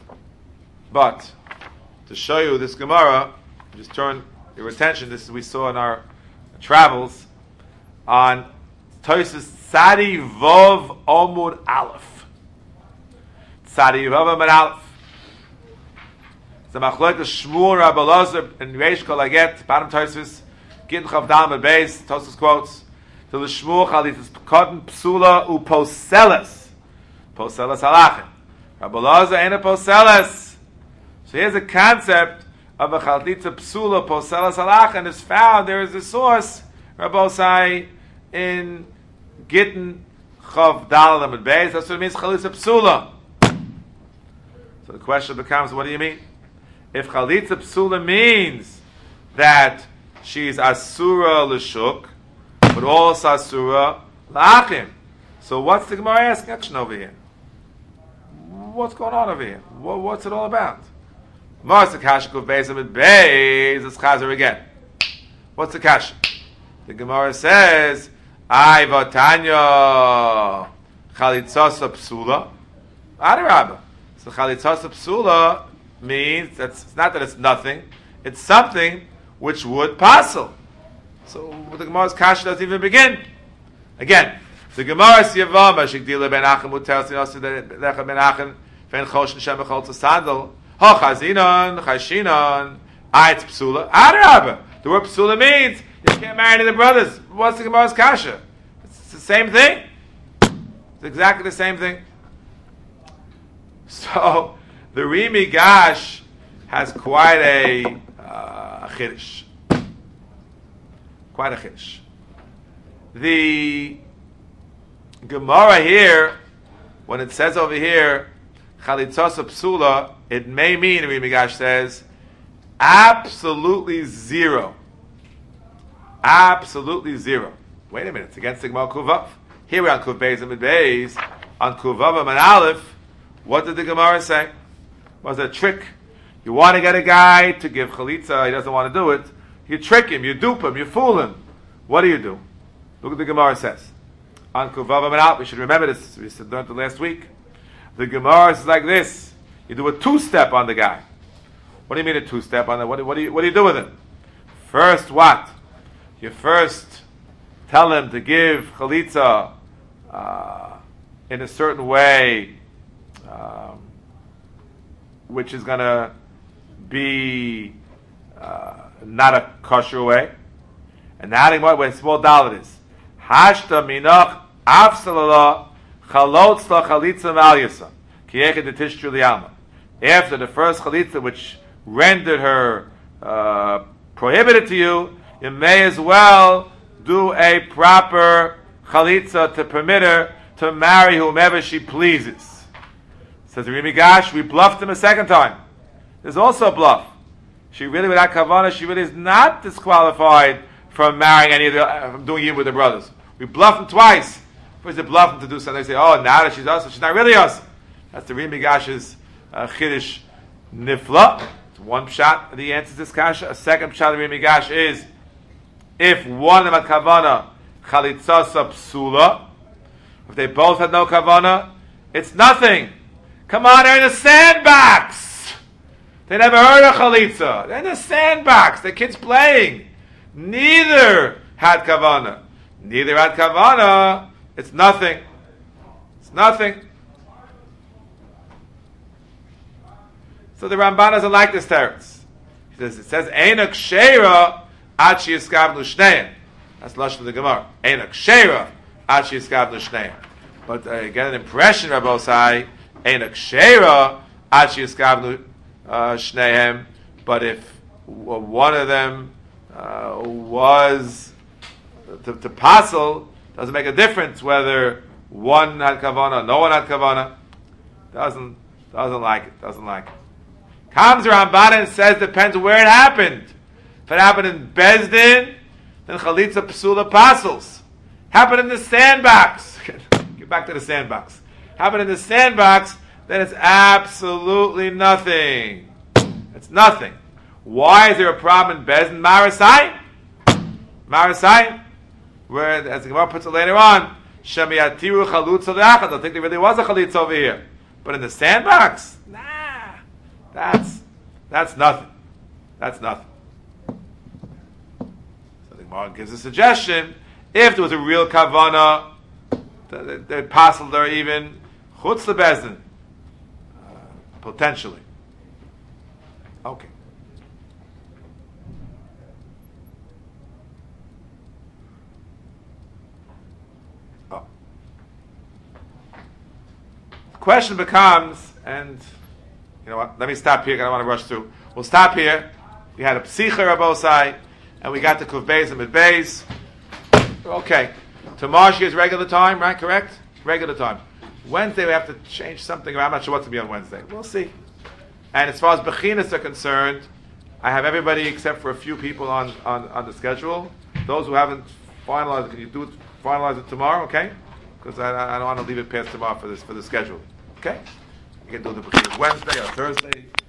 to show you this Gemara, just turn your attention. This is we saw in our travels on Tosfos Tzadi Vov Omud Aleph. Tzadi Vov Omud Aleph. The Machlokes Shmuel Rabbi Elazar and Reish Kol Haget bottom Tosfos. Gittin Chav Dalet Amud Beis, Tosfos quotes, to the Shmuel Chalitzas Kotten Psula U Poseles Halachim. Rabbi Elazar ain't a Poseles. So here's a concept of a Chalitza Psula Poseles Halachim is found. There is a source Rabbosai, in Gittin Chav Dalad Amud Beis. That's what it means Chalitza Psula. So the question becomes, what do you mean? If Chalitza Psula means that she's Asura L'Shuk, but also Asura L'Achim, so what's the Gemara asking action over here? What's going on over here? What's it all about? What's the Kasha Kuf Beis Amud Beis? It's Chazer again. What's the Kasha? The Gemara says, Ay Vatanya Chalitzasa Psula Adarabba. So Chalitzasa Psula means it's not that it's nothing, it's something which would passel. So the Gemara's Kasha doesn't even begin. Again, the Gemara's Yavama Shigdila Ben Achim Mutel Sinosi Lecha Ben Achim Ven Choshen Shem Echol Tzadel Ha Chazinon Chashinon Ay It's Psula Adarabba. The word Psula means you can't marry any of the brothers. What's the Gemara's Kasha? It's the same thing. It's exactly the same thing. So, the Rimi Gash has quite a chiddush. Quite a chiddush. The Gemara here, when it says over here, Chalitzasa Psula, it may mean, the Rimi Gash says, absolutely zero. Absolutely zero. Wait a minute, it's against the Gemara Kuvav. Here we're on Kuv Beis and Mid Beis. On Kuvav and Aleph, what did the Gemara say? Was it a trick? You want to get a guy to give Chalitza, he doesn't want to do it. You trick him, you dupe him, you fool him. What do? Look what the Gemara says. On Kuvav and Aleph, we should remember this, we learned it last week. The Gemara is like this. You do a two-step on the guy. What do you mean a two-step on the, what do you do with him? First what? You first tell him to give Chalitza in a certain way, which is going to be not a kosher way. And adding what? When small dollar is. Hashta minach afsalala chalotz la chalitza ma'alyasa kiyechet detishtu liyama. After the first chalitza, which rendered her prohibited to you, you may as well do a proper chalitza to permit her to marry whomever she pleases. Says the Rimi Gash, we bluffed him a second time. There's also a bluff. She really, without kavanah, she really is not disqualified from marrying any of the, from doing it with the brothers. We bluffed him twice. First they bluff him to do something. They say, oh, now that she's us, she's not really us. That's the Rimi Gash's chiddush nifla. It's one pshat. The answer to this kasha. A second pshat of Rimi Gash is, if one of them had kavanah, chalitzasa psula. If they both had no kavanah, it's nothing. Come on, they're in the sandbox. They never heard of chalitza. They're in the sandbox. The kids playing. Neither had kavanah. Neither had kavanah. It's nothing. It's nothing. So the Ramban doesn't like this teretz. He says, it says, Eina kshera ad sheyiskavnu shneim. That's lashon of the Gemara. Eina kshera ad sheyiskavnu shneim. But get an impression, Rabbosai, Eina kshera ad sheyiskavnu shneim. But if one of them was to passel, doesn't make a difference whether one had kavanah, no one had kavanah. Doesn't like it. Doesn't like it. Comes Ramban and says depends where it happened. If it happened in Bezdin, then chalitza psula passels. Happened in the sandbox. Get back to the sandbox. Happened in the sandbox, then it's absolutely nothing. It's nothing. Why is there a problem in Bezdin? Marasai? Marasai? Where, as the Gemara puts it later on, Shemiyatiru chalutza le'achad. I think there really was a chalitza over here. But in the sandbox? Nah. That's nothing. That's nothing. So the Gemara gives a suggestion. If there was a real kavanah, the passel there even chutz lebezdin, potentially. Okay. Oh. The question becomes, and you know what? Let me stop here. I don't want to rush through. We'll stop here. We had a psicha Rabbosai, and we got to Kuv Beis and Mid Beis. Okay. Tomorrow she is regular time, right? Correct? Regular time. Wednesday we have to change something. I'm not sure what's going to be on Wednesday. We'll see. And as far as Bechinas are concerned, I have everybody except for a few people on the schedule. Those who haven't finalized, can you finalize it tomorrow, okay? Because I don't want to leave it past tomorrow for the schedule. Okay? You can do the Bechinas Wednesday or Thursday.